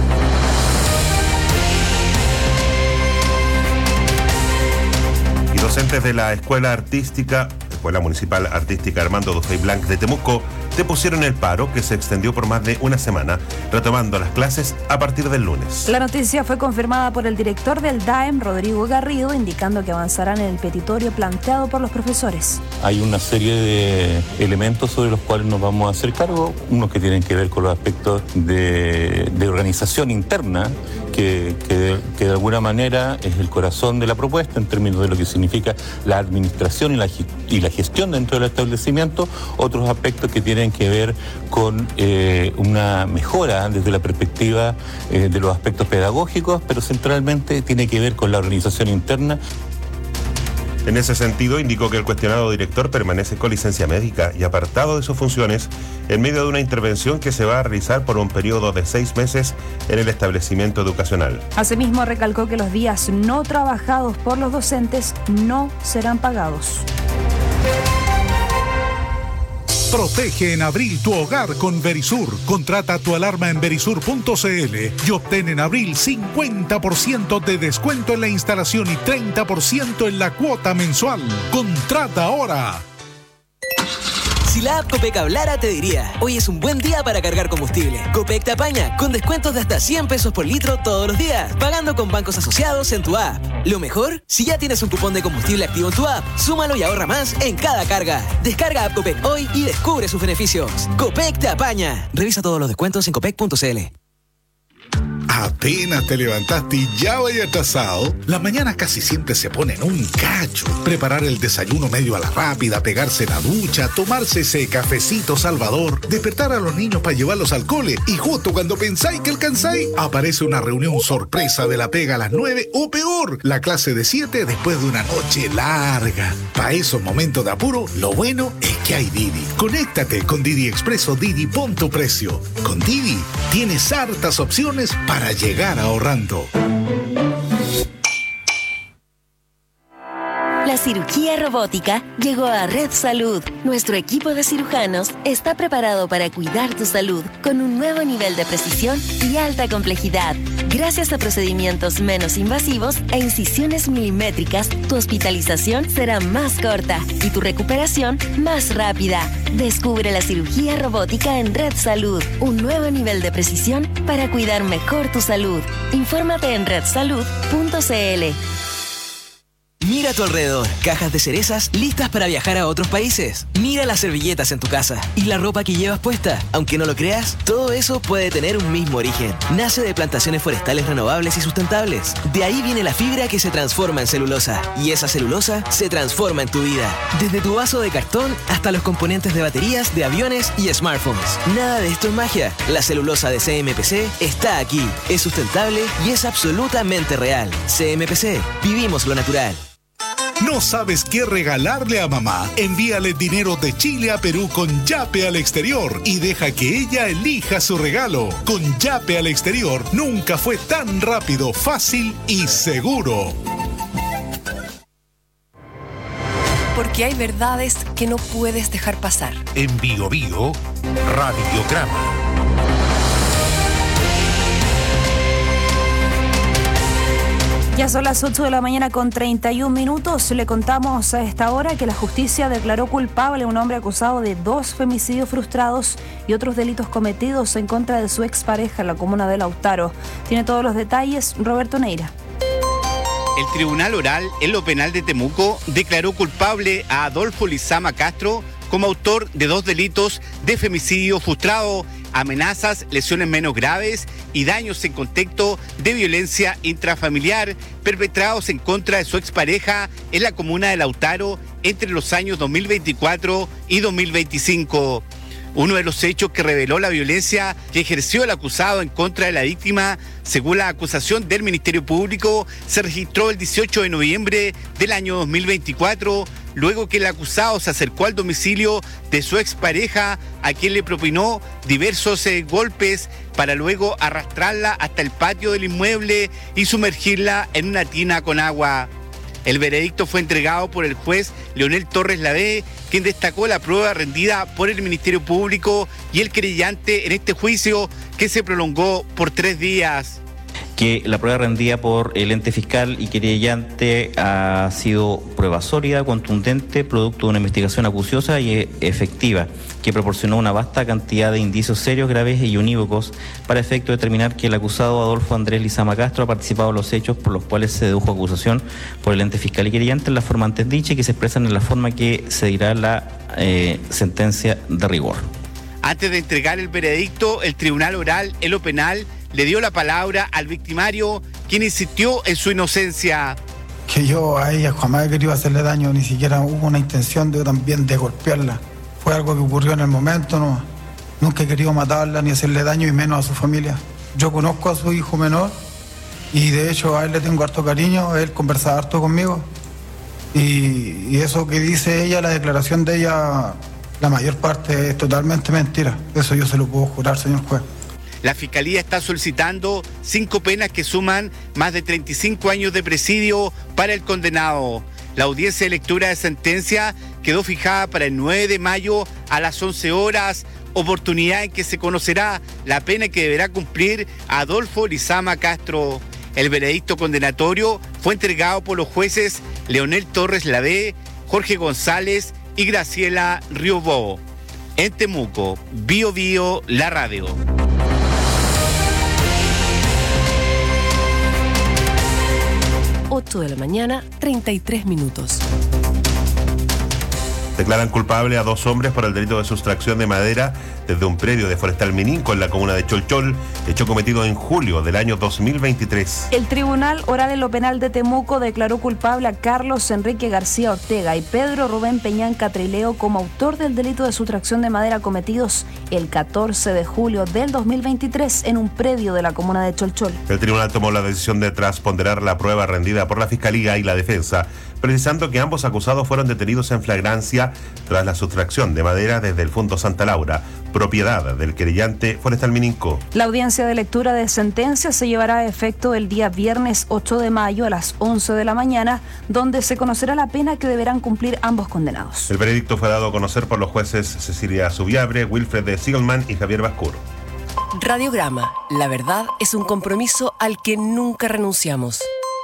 Docentes de la Escuela Municipal Artística Armando Dufay Blanc de Temuco depusieron el paro que se extendió por más de una semana, retomando las clases a partir del lunes. La noticia fue confirmada por el director del DAEM, Rodrigo Garrido, indicando que avanzarán en el petitorio planteado por los profesores. Hay una serie de elementos sobre los cuales nos vamos a hacer cargo, unos que tienen que ver con los aspectos de organización interna, que de alguna manera es el corazón de la propuesta en términos de lo que significa la administración y la gestión dentro del establecimiento, otros aspectos que tienen que ver con una mejora desde la perspectiva de los aspectos pedagógicos, pero centralmente tiene que ver con la organización interna. En ese sentido, indicó que el cuestionado director permanece con licencia médica y apartado de sus funciones en medio de una intervención que se va a realizar por un periodo de 6 meses en el establecimiento educacional. Asimismo, recalcó que los días no trabajados por los docentes no serán pagados. Protege en abril tu hogar con Verisur. Contrata tu alarma en verisur.cl y obtén en abril 50% de descuento en la instalación y 30% en la cuota mensual. Contrata ahora. Si la app Copec hablara, te diría: hoy es un buen día para cargar combustible. Copec te apaña con descuentos de hasta 100 pesos por litro todos los días, pagando con bancos asociados en tu app. Lo mejor, si ya tienes un cupón de combustible activo en tu app, súmalo y ahorra más en cada carga. Descarga app Copec hoy y descubre sus beneficios. Copec te apaña. Revisa todos los descuentos en copec.cl. Apenas te levantaste y ya vaya atrasado. Las mañanas casi siempre se ponen un cacho. Preparar el desayuno medio a la rápida, pegarse la ducha, tomarse ese cafecito salvador, despertar a los niños para llevarlos al cole y justo cuando pensáis que alcanzáis, aparece una reunión sorpresa de la pega a las 9 o peor, la clase de 7 después de una noche larga. Para esos momentos de apuro, lo bueno es que hay Didi. Conéctate con Didi Expreso Didi, pon tu precio. Con Didi tienes hartas opciones para llegar ahorrando. La cirugía robótica llegó a Red Salud. Nuestro equipo de cirujanos está preparado para cuidar tu salud con un nuevo nivel de precisión y alta complejidad. Gracias a procedimientos menos invasivos e incisiones milimétricas, tu hospitalización será más corta y tu recuperación más rápida. Descubre la cirugía robótica en Red Salud, un nuevo nivel de precisión para cuidar mejor tu salud. Infórmate en redsalud.cl. Mira a tu alrededor, cajas de cerezas listas para viajar a otros países. Mira las servilletas en tu casa y la ropa que llevas puesta. Aunque no lo creas, todo eso puede tener un mismo origen. Nace de plantaciones forestales renovables y sustentables. De ahí viene la fibra que se transforma en celulosa. Y esa celulosa se transforma en tu vida. Desde tu vaso de cartón hasta los componentes de baterías, de aviones y smartphones. Nada de esto es magia. La celulosa de CMPC está aquí. Es sustentable y es absolutamente real. CMPC, vivimos lo natural. ¿No sabes qué regalarle a mamá? Envíale dinero de Chile a Perú con Yape al exterior y deja que ella elija su regalo. Con Yape al exterior nunca fue tan rápido, fácil y seguro. Porque hay verdades que no puedes dejar pasar. En Bio Bio, Radiograma. Ya son las 8 de la mañana con 31 minutos. Le contamos a esta hora que la justicia declaró culpable a un hombre acusado de 2 femicidios frustrados y otros delitos cometidos en contra de su expareja en la comuna de Lautaro. Tiene todos los detalles Roberto Neira. El Tribunal Oral en lo Penal de Temuco declaró culpable a Adolfo Lizama Castro como autor de 2 delitos de femicidio frustrado, amenazas, lesiones menos graves y daños en contexto de violencia intrafamiliar perpetrados en contra de su expareja en la comuna de Lautaro entre los años 2024 y 2025. Uno de los hechos que reveló la violencia que ejerció el acusado en contra de la víctima, según la acusación del Ministerio Público, se registró el 18 de noviembre del año 2024, luego que el acusado se acercó al domicilio de su expareja, a quien le propinó diversos golpes para luego arrastrarla hasta el patio del inmueble y sumergirla en una tina con agua. El veredicto fue entregado por el juez Leonel Torres Lavé, quien destacó la prueba rendida por el Ministerio Público y el querellante en este juicio, que se prolongó por 3 días. Que la prueba rendida por el ente fiscal y querellante ha sido prueba sólida, contundente, producto de una investigación acuciosa y efectiva, que proporcionó una vasta cantidad de indicios serios, graves y unívocos para efecto de determinar que el acusado Adolfo Andrés Lizama Castro ha participado en los hechos por los cuales se dedujo acusación por el ente fiscal y querellante en la forma antes dicha y que se expresan en la forma que se dirá la sentencia de rigor. Antes de entregar el veredicto, el Tribunal Oral en lo Penal le dio la palabra al victimario, quien insistió en su inocencia. Que yo a ella jamás he querido hacerle daño, ni siquiera hubo una intención de también de golpearla. Fue algo que ocurrió en el momento, no. Nunca he querido matarla ni hacerle daño, y menos a su familia. Yo conozco a su hijo menor y de hecho a él le tengo harto cariño, él conversa harto conmigo. Y eso que dice ella, la declaración de ella, la mayor parte es totalmente mentira. Eso yo se lo puedo jurar, señor juez. La Fiscalía está solicitando 5 penas que suman más de 35 años de presidio para el condenado. La audiencia de lectura de sentencia quedó fijada para el 9 de mayo a las 11 horas, oportunidad en que se conocerá la pena que deberá cumplir Adolfo Lizama Castro. El veredicto condenatorio fue entregado por los jueces Leonel Torres Lavé, Jorge González y Graciela Riobó. En Temuco, Bio Bio, la radio. 8 de la mañana, 33 minutos. Declaran culpable a 2 hombres por el delito de sustracción de madera desde un predio de Forestal Mininco en la comuna de Cholchol, hecho cometido en julio del año 2023. El Tribunal Oral en lo Penal de Temuco declaró culpable a Carlos Enrique García Ortega y Pedro Rubén Peñán Catrileo como autor del delito de sustracción de madera cometidos el 14 de julio del 2023 en un predio de la comuna de Cholchol. El tribunal tomó la decisión de trasponderar la prueba rendida por la Fiscalía y la Defensa, precisando que ambos acusados fueron detenidos en flagrancia tras la sustracción de madera desde el Fondo Santa Laura, propiedad del querellante Forestal Mininco. La audiencia de lectura de sentencia se llevará a efecto el día viernes 8 de mayo a las 11 de la mañana, donde se conocerá la pena que deberán cumplir ambos condenados. El veredicto fue dado a conocer por los jueces Cecilia Subiabre, Wilfred de Siegelman y Javier Bascur. Radiograma. La verdad es un compromiso al que nunca renunciamos.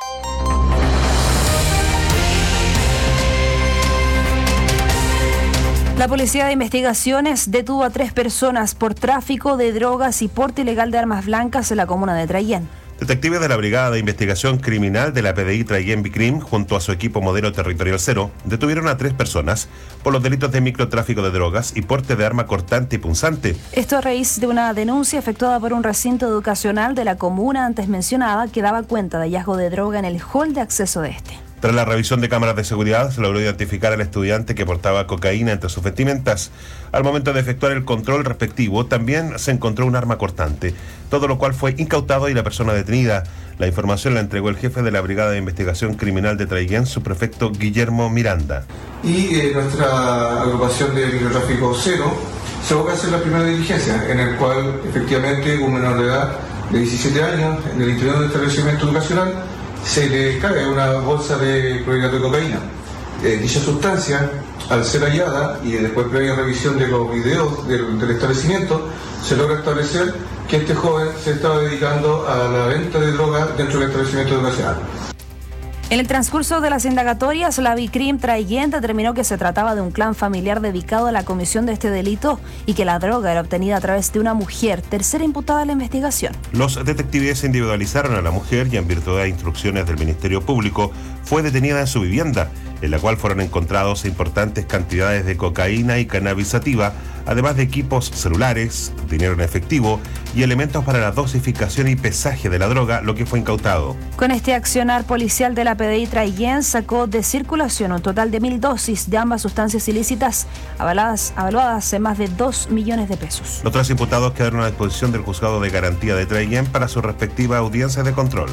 La Policía de Investigaciones detuvo a 3 personas por tráfico de drogas y porte ilegal de armas blancas en la comuna de Traillén. Detectives de la Brigada de Investigación Criminal de la PDI Traillén Bicrim, junto a su equipo Modelo Territorial Cero, detuvieron a 3 personas por los delitos de microtráfico de drogas y porte de arma cortante y punzante. Esto a raíz de una denuncia efectuada por un recinto educacional de la comuna antes mencionada que daba cuenta de hallazgo de droga en el hall de acceso de este. Tras la revisión de cámaras de seguridad, se logró identificar al estudiante que portaba cocaína entre sus vestimentas. Al momento de efectuar el control respectivo, también se encontró un arma cortante, todo lo cual fue incautado y la persona detenida. La información la entregó el jefe de la Brigada de Investigación Criminal de Traillén, subprefecto Guillermo Miranda. Y nuestra agrupación de microtráfico cero se aboca a hacer la primera diligencia, en el cual efectivamente un menor de edad de 17 años, en el interior del establecimiento educacional, se le cae una bolsa de clorhidrato de cocaína. Dicha sustancia, al ser hallada y después previa revisión de los videos del establecimiento, se logra establecer que este joven se estaba dedicando a la venta de droga dentro del establecimiento educacional. En el transcurso de las indagatorias, la Bicrim Traillén determinó que se trataba de un clan familiar dedicado a la comisión de este delito y que la droga era obtenida a través de una mujer, tercera imputada en la investigación. Los detectives individualizaron a la mujer y en virtud de instrucciones del Ministerio Público fue detenida en su vivienda, en la cual fueron encontrados importantes cantidades de cocaína y cannabis sativa, además de equipos celulares, dinero en efectivo y elementos para la dosificación y pesaje de la droga, lo que fue incautado. Con este accionar policial de la PDI Traillén sacó de circulación un total de 1.000 dosis de ambas sustancias ilícitas avaluadas en más de 2 millones de pesos. Los 3 imputados quedaron a disposición del Juzgado de Garantía de Traillén para su respectiva audiencia de control.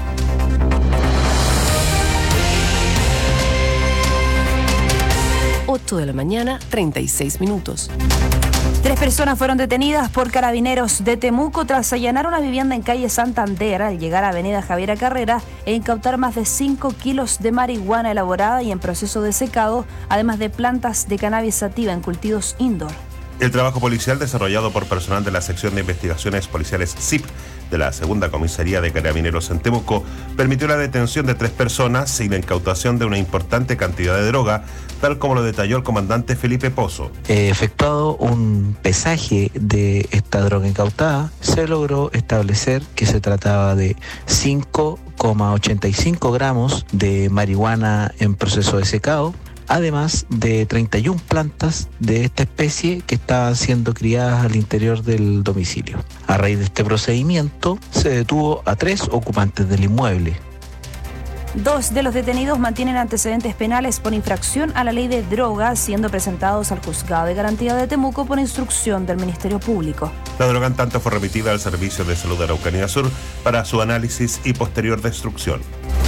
8 de la mañana, 36 minutos. 3 personas fueron detenidas por carabineros de Temuco tras allanar una vivienda en calle Santander al llegar a avenida Javiera Carrera e incautar más de 5 kilos de marihuana elaborada y en proceso de secado, además de plantas de cannabis sativa en cultivos indoor. El trabajo policial desarrollado por personal de la Sección de Investigaciones Policiales SIP de la Segunda Comisaría de Carabineros en Temuco permitió la detención de 3 personas y la incautación de una importante cantidad de droga, tal como lo detalló el comandante Felipe Pozo. Efectuado un pesaje de esta droga incautada, se logró establecer que se trataba de 5,85 gramos de marihuana en proceso de secado, además de 31 plantas de esta especie que estaban siendo criadas al interior del domicilio. A raíz de este procedimiento, se detuvo a 3 ocupantes del inmueble. 2 de los detenidos mantienen antecedentes penales por infracción a la ley de drogas, siendo presentados al Juzgado de Garantía de Temuco por instrucción del Ministerio Público. La droga en tanto fue remitida al Servicio de Salud de Araucanía Sur para su análisis y posterior destrucción.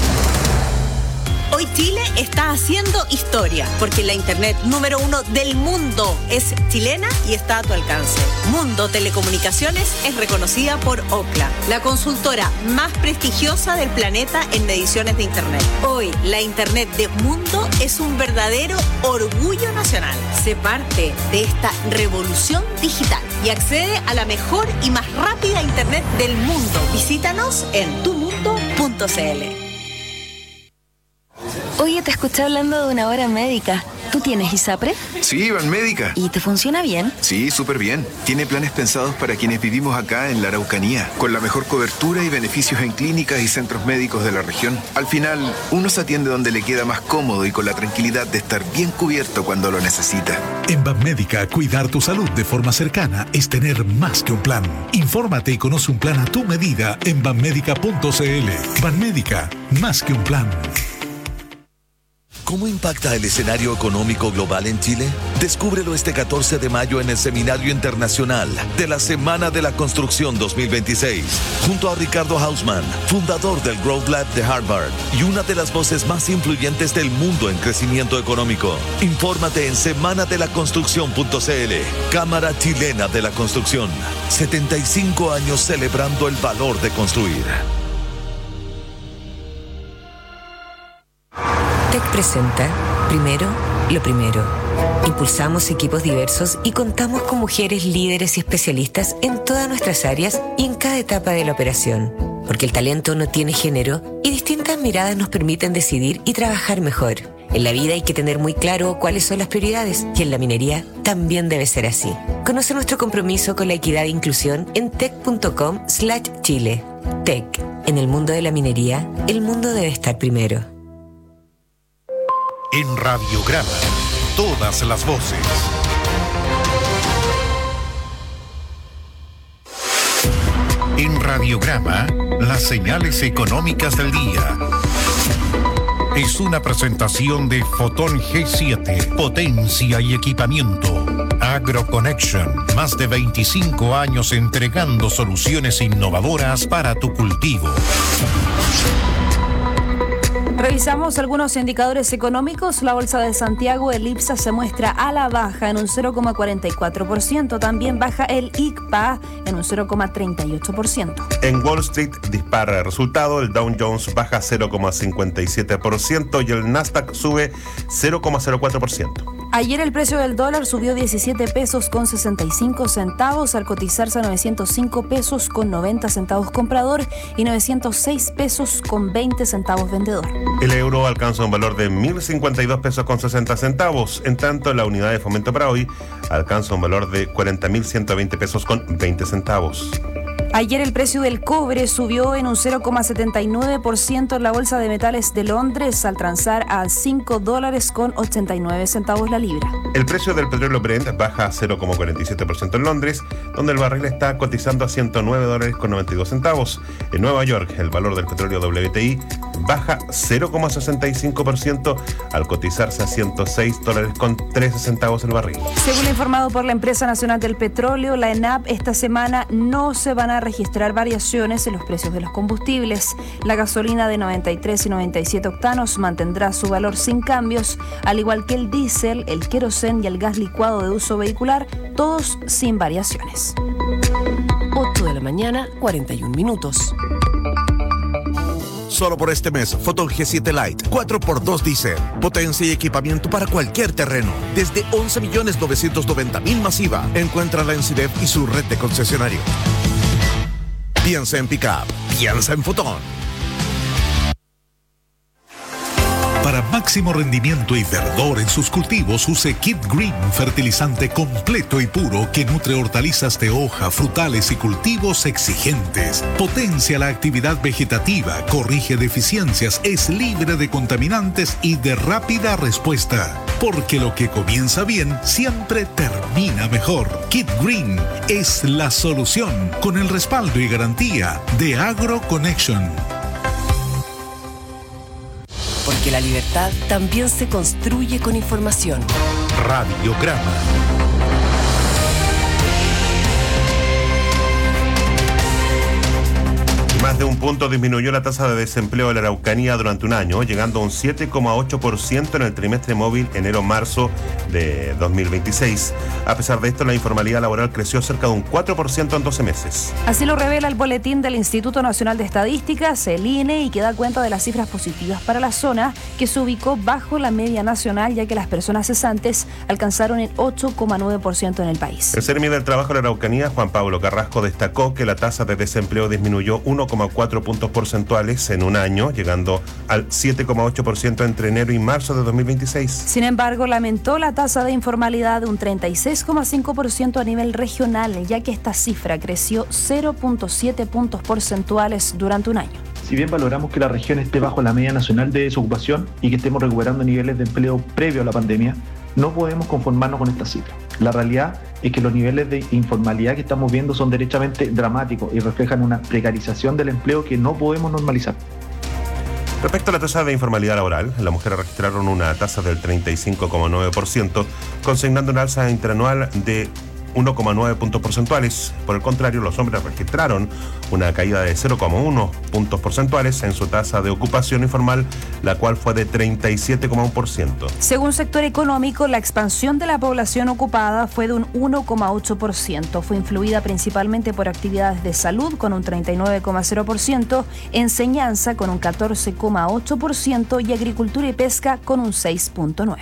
Hoy Chile está haciendo historia, porque la internet número 1 del mundo es chilena y está a tu alcance. Mundo Telecomunicaciones es reconocida por Ookla, la consultora más prestigiosa del planeta en mediciones de internet. Hoy, la internet de Mundo es un verdadero orgullo nacional. Sé parte de esta revolución digital y accede a la mejor y más rápida internet del mundo. Visítanos en tumundo.cl. Oye, te escuché hablando de una hora médica. ¿Tú tienes ISAPRE? Sí, Banmédica. ¿Y te funciona bien? Sí, súper bien. Tiene planes pensados para quienes vivimos acá en la Araucanía, con la mejor cobertura y beneficios en clínicas y centros médicos de la región. Al final, uno se atiende donde le queda más cómodo y con la tranquilidad de estar bien cubierto cuando lo necesita. En Banmédica, cuidar tu salud de forma cercana es tener más que un plan. Infórmate y conoce un plan a tu medida en banmédica.cl. Banmédica, más que un plan. ¿Cómo impacta el escenario económico global en Chile? Descúbrelo este 14 de mayo en el Seminario Internacional de la Semana de la Construcción 2026, junto a Ricardo Hausmann, fundador del Growth Lab de Harvard y una de las voces más influyentes del mundo en crecimiento económico. Infórmate en semanadelaconstrucción.cl. Cámara Chilena de la Construcción. 75 años celebrando el valor de construir. TEC presenta Primero, lo primero. Impulsamos equipos diversos y contamos con mujeres líderes y especialistas en todas nuestras áreas y en cada etapa de la operación. Porque el talento no tiene género y distintas miradas nos permiten decidir y trabajar mejor. En la vida hay que tener muy claro cuáles son las prioridades y en la minería también debe ser así. Conoce nuestro compromiso con la equidad e inclusión en tec.com/Chile. TEC. En el mundo de la minería, el mundo debe estar primero. En Radiograma, todas las voces. En Radiograma, las señales económicas del día. Es una presentación de Fotón G7, potencia y equipamiento. AgroConnection, más de 25 años entregando soluciones innovadoras para tu cultivo. Revisamos algunos indicadores económicos. La Bolsa de Santiago, el IPSA, se muestra a la baja en un 0,44%. También baja el ICPA en un 0,38%. En Wall Street dispara el resultado. El Dow Jones baja 0,57% y el Nasdaq sube 0,04%. Ayer el precio del dólar subió 17 pesos con 65 centavos al cotizarse a 905 pesos con 90 centavos comprador y 906 pesos con 20 centavos vendedor. El euro alcanza un valor de 1.052 pesos con 60 centavos. En tanto, la unidad de fomento para hoy alcanza un valor de 40.120 pesos con 20 centavos. Ayer el precio del cobre subió en un 0,79% en la Bolsa de Metales de Londres al transar a $5 con 89 centavos la libra. El precio del petróleo Brent baja 0,47% en Londres, donde el barril está cotizando a $109 con 92 centavos. En Nueva York, el valor del petróleo WTI baja 0,65% al cotizarse a $106 con 13 centavos el barril. Según informado por la Empresa Nacional del Petróleo, la ENAP, esta semana no se van a registrar variaciones en los precios de los combustibles. La gasolina de 93 y 97 octanos mantendrá su valor sin cambios, al igual que el diésel, el querosén y el gas licuado de uso vehicular, todos sin variaciones. 8 de la mañana, 41 minutos. Solo por este mes, Fotón G7 Lite 4x2 diésel. Potencia y equipamiento para cualquier terreno. Desde 11.990.000 masiva. Encuéntrala en CIDEP y su red de concesionarios. Piensa en Pickup. Piensa en Fotón. Para máximo rendimiento y verdor en sus cultivos, use Kid Green, fertilizante completo y puro que nutre hortalizas de hoja, frutales y cultivos exigentes. Potencia la actividad vegetativa, corrige deficiencias, es libre de contaminantes y de rápida respuesta. Porque lo que comienza bien siempre termina mejor. Kid Green es la solución con el respaldo y garantía de AgroConnection. Porque la libertad también se construye con información. Radiograma. Más de un punto disminuyó la tasa de desempleo de la Araucanía durante un año, llegando a un 7,8% en el trimestre móvil enero-marzo de 2026. A pesar de esto, la informalidad laboral creció cerca de un 4% en 12 meses. Así lo revela el boletín del Instituto Nacional de Estadísticas, el INE, y que da cuenta de las cifras positivas para la zona, que se ubicó bajo la media nacional, ya que las personas cesantes alcanzaron el 8,9% en el país. El Seremi del Trabajo de la Araucanía, Juan Pablo Carrasco, destacó que la tasa de desempleo disminuyó 1,4 4 puntos porcentuales en un año, llegando al 7,8% entre enero y marzo de 2026. Sin embargo, lamentó la tasa de informalidad de un 36,5% a nivel regional, ya que esta cifra creció 0,7 puntos porcentuales durante un año. Si bien valoramos que la región esté bajo la media nacional de desocupación y que estemos recuperando niveles de empleo previo a la pandemia, no podemos conformarnos con esta cifra. La realidad es que los niveles de informalidad que estamos viendo son derechamente dramáticos y reflejan una precarización del empleo que no podemos normalizar. Respecto a la tasa de informalidad laboral, las mujeres registraron una tasa del 35,9%, consignando una alza interanual de 1,9 puntos porcentuales. Por el contrario, los hombres registraron una caída de 0,1 puntos porcentuales en su tasa de ocupación informal, la cual fue de 37,1%. Según sector económico, la expansión de la población ocupada fue de un 1,8%. Fue influida principalmente por actividades de salud con un 39,0%, enseñanza con un 14,8% y agricultura y pesca con un 6,9%.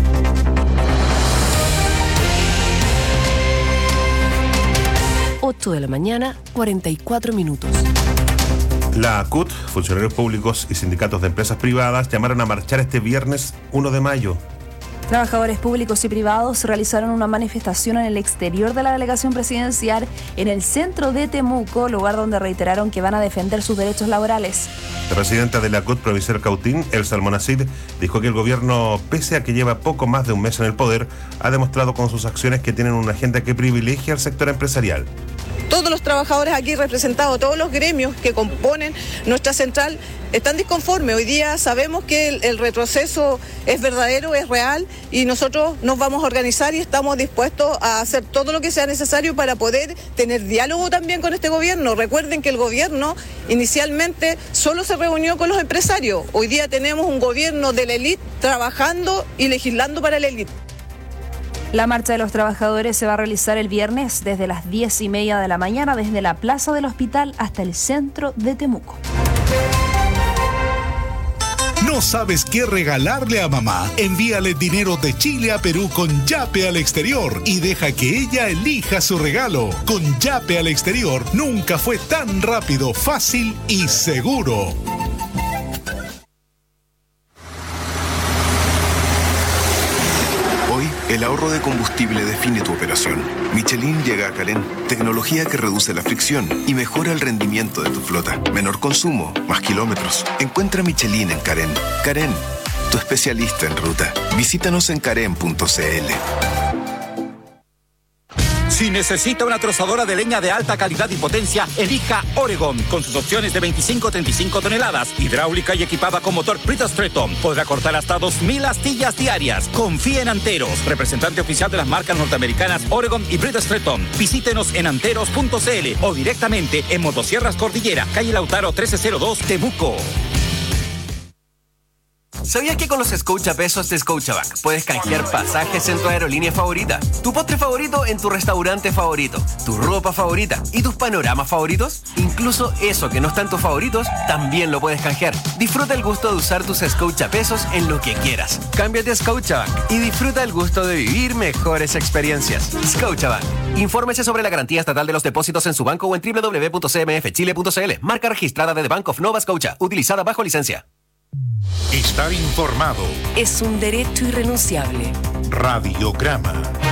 8 de la mañana, 44 minutos. La ACUT, funcionarios públicos y sindicatos de empresas privadas llamaron a marchar este viernes 1 de mayo. Trabajadores públicos y privados realizaron una manifestación en el exterior de la delegación presidencial en el centro de Temuco, lugar donde reiteraron que van a defender sus derechos laborales. La presidenta de la ACUT, Provincial Cautín, Elsa Almonacid, dijo que el gobierno, pese a que lleva poco más de un mes en el poder, ha demostrado con sus acciones que tienen una agenda que privilegia al sector empresarial. Todos los trabajadores aquí representados, todos los gremios que componen nuestra central están disconformes. Hoy día sabemos que el retroceso es verdadero, es real y nosotros nos vamos a organizar y estamos dispuestos a hacer todo lo que sea necesario para poder tener diálogo también con este gobierno. Recuerden que el gobierno inicialmente solo se reunió con los empresarios. Hoy día tenemos un gobierno de la élite trabajando y legislando para la élite. La marcha de los trabajadores se va a realizar el viernes desde las 10:30 de la mañana, desde la plaza del hospital hasta el centro de Temuco. ¿No sabes qué regalarle a mamá? Envíale dinero de Chile a Perú con Yape al exterior y deja que ella elija su regalo. Con Yape al exterior nunca fue tan rápido, fácil y seguro. El ahorro de combustible define tu operación. Michelin llega a Carén, tecnología que reduce la fricción y mejora el rendimiento de tu flota. Menor consumo, más kilómetros. Encuentra Michelin en Carén. Carén, tu especialista en ruta. Visítanos en carén.cl. Si necesita una trozadora de leña de alta calidad y potencia, elija Oregon, con sus opciones de 25 a 35 toneladas, hidráulica y equipada con motor Bridgestone. Podrá cortar hasta 2.000 astillas diarias. Confíe en Anteros, representante oficial de las marcas norteamericanas Oregon y Bridgestone. Visítenos en anteros.cl o directamente en Motosierras Cordillera, calle Lautaro 1302, Temuco. ¿Sabías que con los Scotiapesos de Scotiabank puedes canjear pasajes en tu aerolínea favorita, tu postre favorito en tu restaurante favorito, tu ropa favorita y tus panoramas favoritos? Incluso eso que no está en tus favoritos, también lo puedes canjear. Disfruta el gusto de usar tus Scotiapesos en lo que quieras. Cámbiate a Scotiabank y disfruta el gusto de vivir mejores experiencias. Scotiabank. Infórmese sobre la garantía estatal de los depósitos en su banco o en www.cmfchile.cl. Marca registrada de The Bank of Nova Scotia, utilizada bajo licencia. Estar informado es un derecho irrenunciable. Radiograma.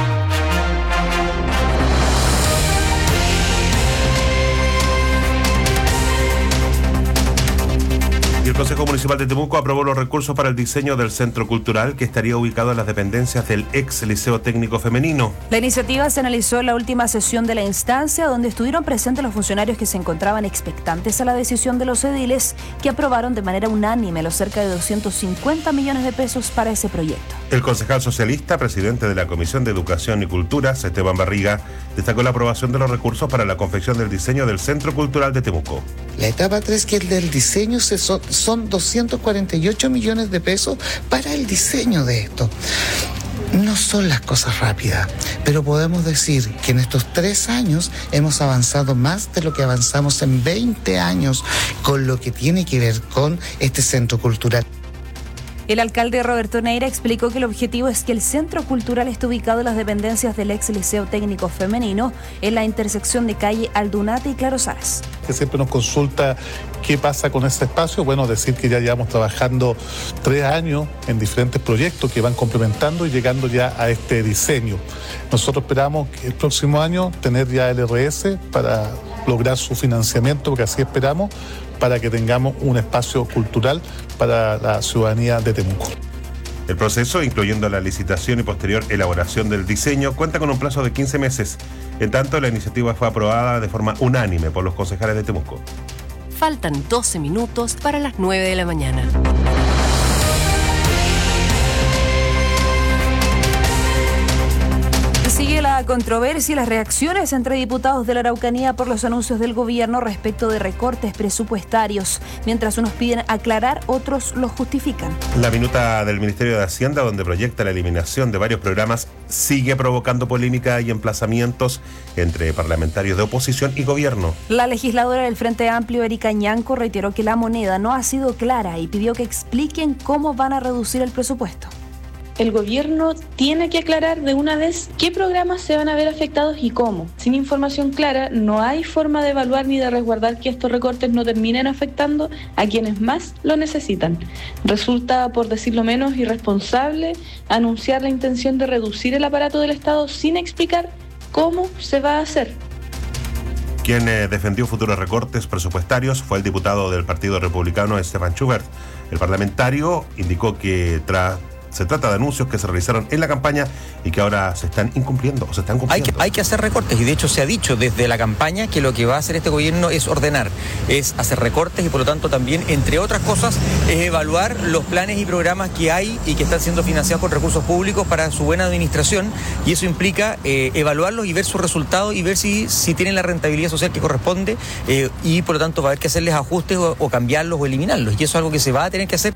Y el Consejo Municipal de Temuco aprobó los recursos para el diseño del centro cultural que estaría ubicado en las dependencias del ex Liceo Técnico Femenino. La iniciativa se analizó en la última sesión de la instancia, donde estuvieron presentes los funcionarios que se encontraban expectantes a la decisión de los ediles, que aprobaron de manera unánime los cerca de 250 millones de pesos para ese proyecto. El concejal socialista, presidente de la Comisión de Educación y Cultura, Esteban Barriga, destacó la aprobación de los recursos para la confección del diseño del Centro Cultural de Temuco. La etapa 3, que es del diseño, son 248 millones de pesos para el diseño de esto. No son las cosas rápidas, pero podemos decir que en estos 3 años hemos avanzado más de lo que avanzamos en 20 años con lo que tiene que ver con este centro cultural. El alcalde Roberto Neira explicó que el objetivo es que el centro cultural esté ubicado en las dependencias del ex Liceo Técnico Femenino, en la intersección de calle Aldunate y Claro Salas. Que siempre nos consulta qué pasa con ese espacio. Bueno, decir que ya llevamos trabajando 3 años en diferentes proyectos que van complementando y llegando ya a este diseño. Nosotros esperamos que el próximo año tener ya el RS para lograr su financiamiento, porque así esperamos, para que tengamos un espacio cultural para la ciudadanía de Temuco. El proceso, incluyendo la licitación y posterior elaboración del diseño, cuenta con un plazo de 15 meses. En tanto, la iniciativa fue aprobada de forma unánime por los concejales de Temuco. Faltan 12 minutos para las 9 de la mañana. Sigue la controversia y las reacciones entre diputados de la Araucanía por los anuncios del gobierno respecto de recortes presupuestarios. Mientras unos piden aclarar, otros los justifican. La minuta del Ministerio de Hacienda, donde proyecta la eliminación de varios programas, sigue provocando polémica y emplazamientos entre parlamentarios de oposición y gobierno. La legisladora del Frente Amplio, Erika Ñanco, reiteró que la moneda no ha sido clara y pidió que expliquen cómo van a reducir el presupuesto. El gobierno tiene que aclarar de una vez qué programas se van a ver afectados y cómo. Sin información clara, no hay forma de evaluar ni de resguardar que estos recortes no terminen afectando a quienes más lo necesitan. Resulta, por decirlo menos, irresponsable anunciar la intención de reducir el aparato del Estado sin explicar cómo se va a hacer. Quien defendió futuros recortes presupuestarios fue el diputado del Partido Republicano, Stefan Schubert. El parlamentario indicó que se trata de anuncios que se realizaron en la campaña y que ahora se están incumpliendo o se están cumpliendo. Hay que hacer recortes y de hecho se ha dicho desde la campaña que lo que va a hacer este gobierno es ordenar, es hacer recortes y por lo tanto también, entre otras cosas, es evaluar los planes y programas que hay y que están siendo financiados con recursos públicos para su buena administración, y eso implica evaluarlos y ver sus resultados y ver si tienen la rentabilidad social que corresponde, y por lo tanto va a haber que hacerles ajustes o cambiarlos o eliminarlos, y eso es algo que se va a tener que hacer.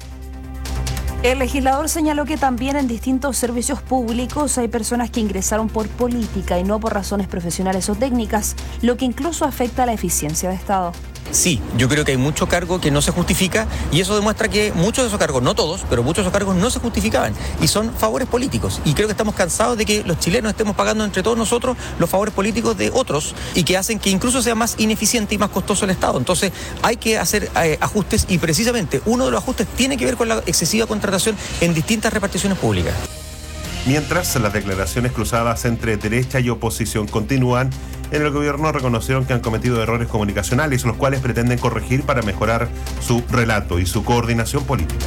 El legislador señaló que también en distintos servicios públicos hay personas que ingresaron por política y no por razones profesionales o técnicas, lo que incluso afecta a la eficiencia de Estado. Sí, yo creo que hay mucho cargo que no se justifica y eso demuestra que muchos de esos cargos, no todos, pero muchos de esos cargos no se justificaban y son favores políticos. Y creo que estamos cansados de que los chilenos estemos pagando entre todos nosotros los favores políticos de otros y que hacen que incluso sea más ineficiente y más costoso el Estado. Entonces hay que hacer ajustes y precisamente uno de los ajustes tiene que ver con la excesiva contratación en distintas reparticiones públicas. Mientras las declaraciones cruzadas entre derecha y oposición continúan, en el gobierno reconocieron que han cometido errores comunicacionales, los cuales pretenden corregir para mejorar su relato y su coordinación política.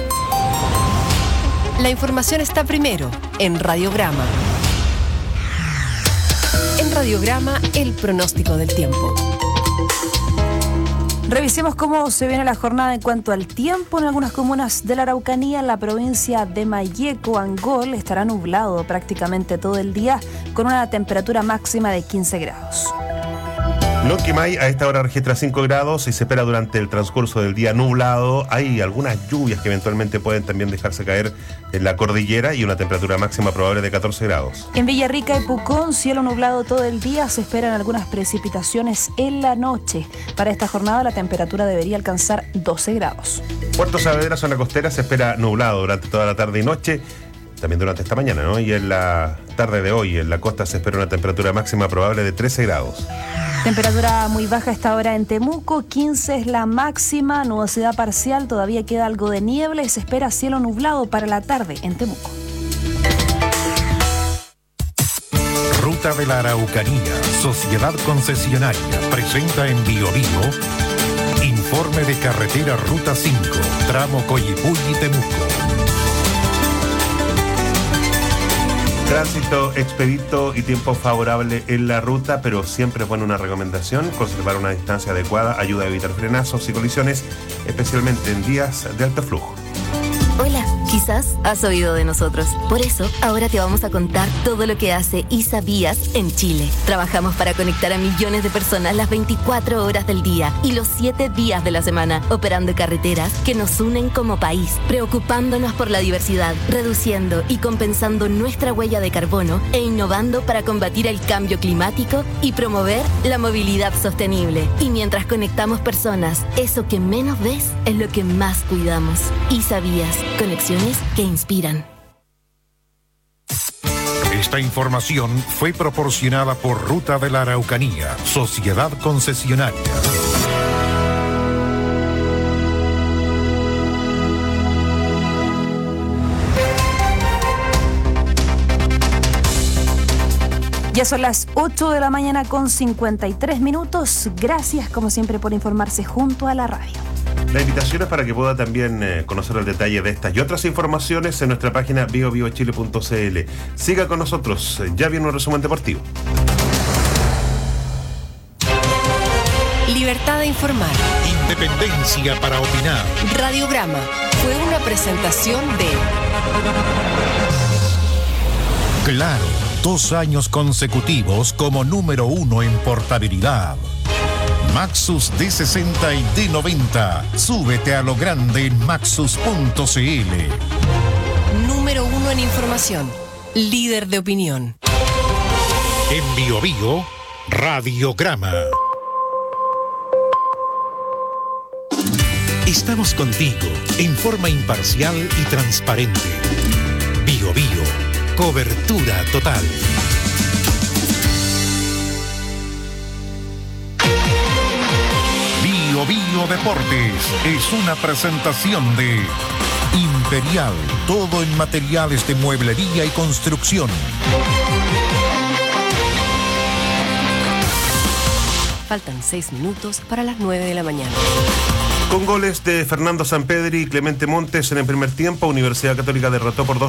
La información está primero en Radiograma. En Radiograma, el pronóstico del tiempo. Revisemos cómo se viene la jornada en cuanto al tiempo. En algunas comunas de la Araucanía, en la provincia de Mayeco, Angol, estará nublado prácticamente todo el día con una temperatura máxima de 15 grados. Lonquimay a esta hora registra 5 grados y se espera durante el transcurso del día nublado. Hay algunas lluvias que eventualmente pueden también dejarse caer en la cordillera y una temperatura máxima probable de 14 grados. En Villarrica y Pucón, cielo nublado todo el día. Se esperan algunas precipitaciones en la noche. Para esta jornada la temperatura debería alcanzar 12 grados. Puerto Saavedra, zona costera, se espera nublado durante toda la tarde y noche. También durante esta mañana, ¿no? Y en la tarde de hoy en la costa se espera una temperatura máxima probable de 13 grados. Temperatura muy baja a esta hora en Temuco, 15 es la máxima, nubosidad parcial, todavía queda algo de niebla y se espera cielo nublado para la tarde en Temuco. Ruta de la Araucanía, Sociedad Concesionaria, presenta en Bio Bio informe de carretera Ruta 5, tramo Coyipulli-Temuco. Tránsito expedito y tiempo favorable en la ruta, pero siempre es buena una recomendación: conservar una distancia adecuada ayuda a evitar frenazos y colisiones, especialmente en días de alto flujo. Hola, quizás Quizás has oído de nosotros. Por eso, ahora te vamos a contar todo lo que hace ISA Vías en Chile. Trabajamos para conectar a millones de personas las 24 horas del día y los 7 días de la semana, operando carreteras que nos unen como país, preocupándonos por la diversidad, reduciendo y compensando nuestra huella de carbono e innovando para combatir el cambio climático y promover la movilidad sostenible. Y mientras conectamos personas, eso que menos ves es lo que más cuidamos. ISA Vías, conexiones que inspiran. Esta información fue proporcionada por Ruta de la Araucanía, Sociedad Concesionaria. Ya son las 8 de la mañana con 53 minutos. Gracias, como siempre, por informarse junto a la radio. La invitación es para que pueda también conocer el detalle de estas y otras informaciones en nuestra página biobiochile.cl. Siga con nosotros, ya viene un resumen deportivo. Libertad de informar. Independencia para opinar. Radiograma fue una presentación de Claro, 2 años consecutivos como número 1 en portabilidad. Maxus D60 y D90. Súbete a lo grande en maxus.cl. Número 1 en información. Líder de opinión. En Bio Bio, Radiograma. Estamos contigo en forma imparcial y transparente. Bio Bio, cobertura total. Bio Bio Deportes es una presentación de Imperial, todo en materiales de mueblería y construcción. Faltan 6 minutos para las 9 de la mañana. Con goles de Fernando Sampedri y Clemente Montes en el primer tiempo, Universidad Católica derrotó por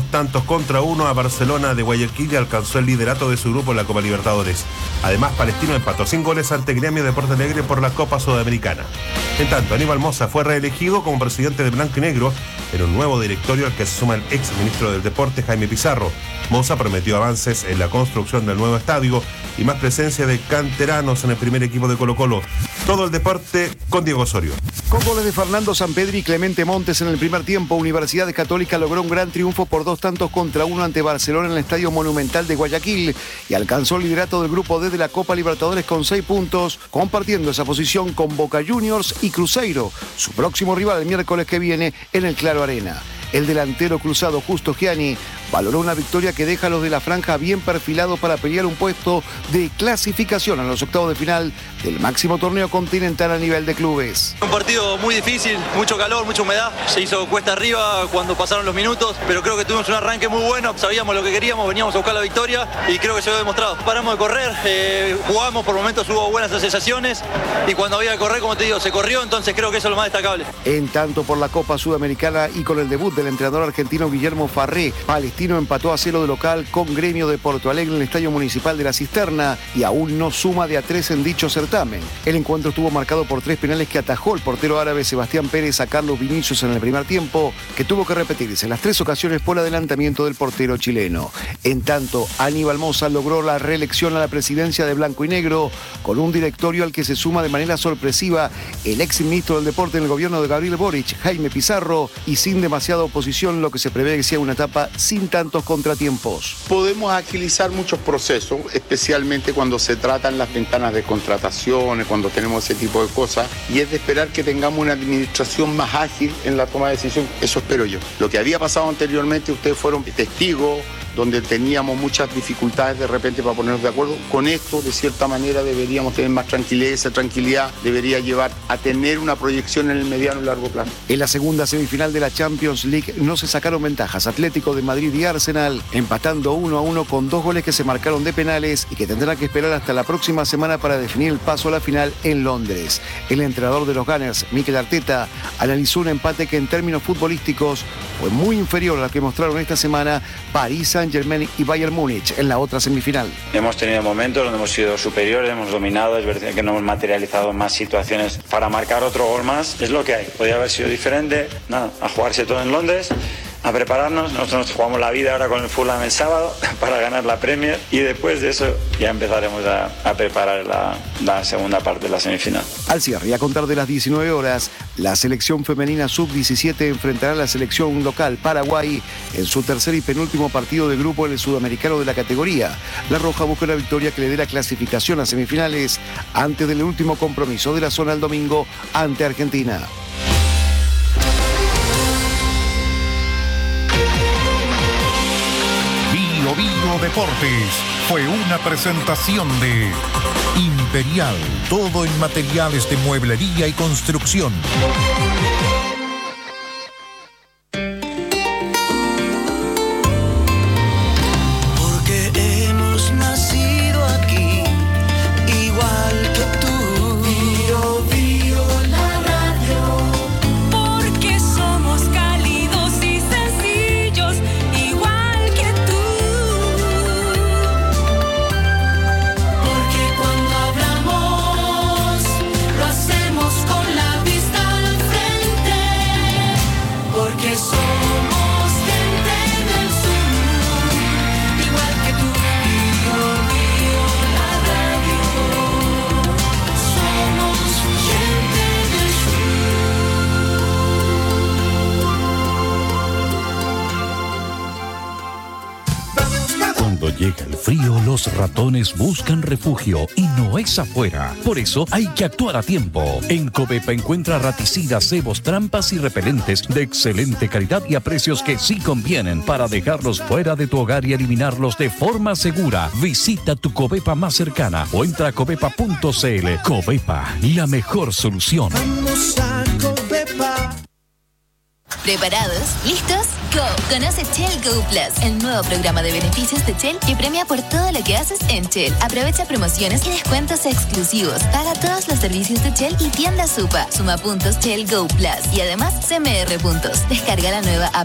2-1 a Barcelona de Guayaquil y alcanzó el liderato de su grupo en la Copa Libertadores. Además, Palestino empató sin goles ante Gremio de Porto Alegre por la Copa Sudamericana. En tanto, Aníbal Mosa fue reelegido como presidente de Blanco y Negro en un nuevo directorio al que se suma el ex ministro del Deporte, Jaime Pizarro. Mosa prometió avances en la construcción del nuevo estadio y más presencia de canteranos en el primer equipo de Colo-Colo. Todo el deporte con Diego Osorio. Con goles de Fernando Sampedri y Clemente Montes en el primer tiempo, Universidad Católica logró un gran triunfo por 2-1 ante Barcelona en el Estadio Monumental de Guayaquil y alcanzó el liderato del grupo D de la Copa Libertadores con 6 puntos, compartiendo esa posición con Boca Juniors y Cruzeiro, su próximo rival el miércoles que viene en el Claro Arena. El delantero cruzado Justo Gianni valoró una victoria que deja a los de la franja bien perfilados para pelear un puesto de clasificación a los octavos de final del máximo torneo continental a nivel de clubes. Un partido muy difícil, mucho calor, mucha humedad, se hizo cuesta arriba cuando pasaron los minutos, pero creo que tuvimos un arranque muy bueno, sabíamos lo que queríamos, veníamos a buscar la victoria y creo que se lo he demostrado. Paramos de correr, jugamos, por momentos hubo buenas sensaciones y cuando había que correr, como te digo, se corrió, entonces creo que eso es lo más destacable. En tanto, por la Copa Sudamericana y con el debut del entrenador argentino Guillermo Farré, Palestino empató a 0 de local con Gremio de Porto Alegre en el Estadio Municipal de La Cisterna y aún no suma de a 3 en dicho certamen. El encuentro estuvo marcado por 3 penales que atajó el portero árabe Sebastián Pérez a Carlos Vinicius en el primer tiempo, que tuvo que repetirse en las 3 ocasiones por adelantamiento del portero chileno. En tanto, Aníbal Mosa logró la reelección a la presidencia de Blanco y Negro con un directorio al que se suma de manera sorpresiva el ex ministro del Deporte en el gobierno de Gabriel Boric, Jaime Pizarro, y sin demasiada oposición, lo que se prevé que sea una etapa sin tantos contratiempos. Podemos agilizar muchos procesos, especialmente cuando se tratan las ventanas de contrataciones, cuando tenemos ese tipo de cosas, y es de esperar que tengamos una administración más ágil en la toma de decisión. Eso espero yo. Lo que había pasado anteriormente, ustedes fueron testigos, donde teníamos muchas dificultades de repente para ponernos de acuerdo. Con esto, de cierta manera, deberíamos tener más tranquilidad. Esa tranquilidad debería llevar a tener una proyección en el mediano y largo plazo. En la segunda semifinal de la Champions League no se sacaron ventajas Atlético de Madrid y Arsenal, empatando 1-1 con 2 goles que se marcaron de penales y que tendrán que esperar hasta la próxima semana para definir el paso a la final en Londres. El entrenador de los Gunners, Mikel Arteta, analizó un empate que en términos futbolísticos fue muy inferior a la que mostraron esta semana París Saint-Germain y Bayern Múnich en la otra semifinal. Hemos tenido momentos donde hemos sido superiores, hemos dominado, es verdad que no hemos materializado más situaciones para marcar otro gol más, es lo que hay. Podría haber sido diferente, nada, a jugarse todo en Londres, a prepararnos. Nosotros nos jugamos la vida ahora con el Fulham el sábado para ganar la Premier y después de eso ya empezaremos a preparar la segunda parte de la semifinal. Al cierre y a contar de las 19 horas, la selección femenina sub-17 enfrentará a la selección local Paraguay en su tercer y penúltimo partido de grupo en el sudamericano de la categoría. La Roja busca una victoria que le dé la clasificación a semifinales antes del último compromiso de la zona el domingo ante Argentina. Bio Deportes fue una presentación de Imperial, todo en materiales de mueblería y construcción. Porque hemos nacido aquí, igual que tú. Bio, bio, la radio. Porque somos cálidos y sencillos, igual que tú. Porque cuando hablamos, lo hacemos con la vista al frente. Porque somos gente del sur, igual que tú. Bio, bio, la radio. Somos gente del Cuando llega el frío, los ratones buscan refugio y no es afuera. Por eso hay que actuar a tiempo. En Covepa encuentra raticidas, cebos, trampas y repelentes de excelente calidad y a precios que sí convienen para dejarlos fuera de tu hogar y eliminarlos de forma segura. Visita tu Covepa más cercana o entra a covepa.cl. Covepa, la mejor solución. Vamos a Covepa. ¿Preparados? ¿Listos? ¡Go! Conoce Shell Go Plus, el nuevo programa de beneficios de Shell que premia por todo lo que haces en Shell. Aprovecha promociones y descuentos exclusivos. Paga todos los servicios de Shell y tienda Supa. Suma puntos Shell Go Plus y además CMR puntos. Descarga la nueva app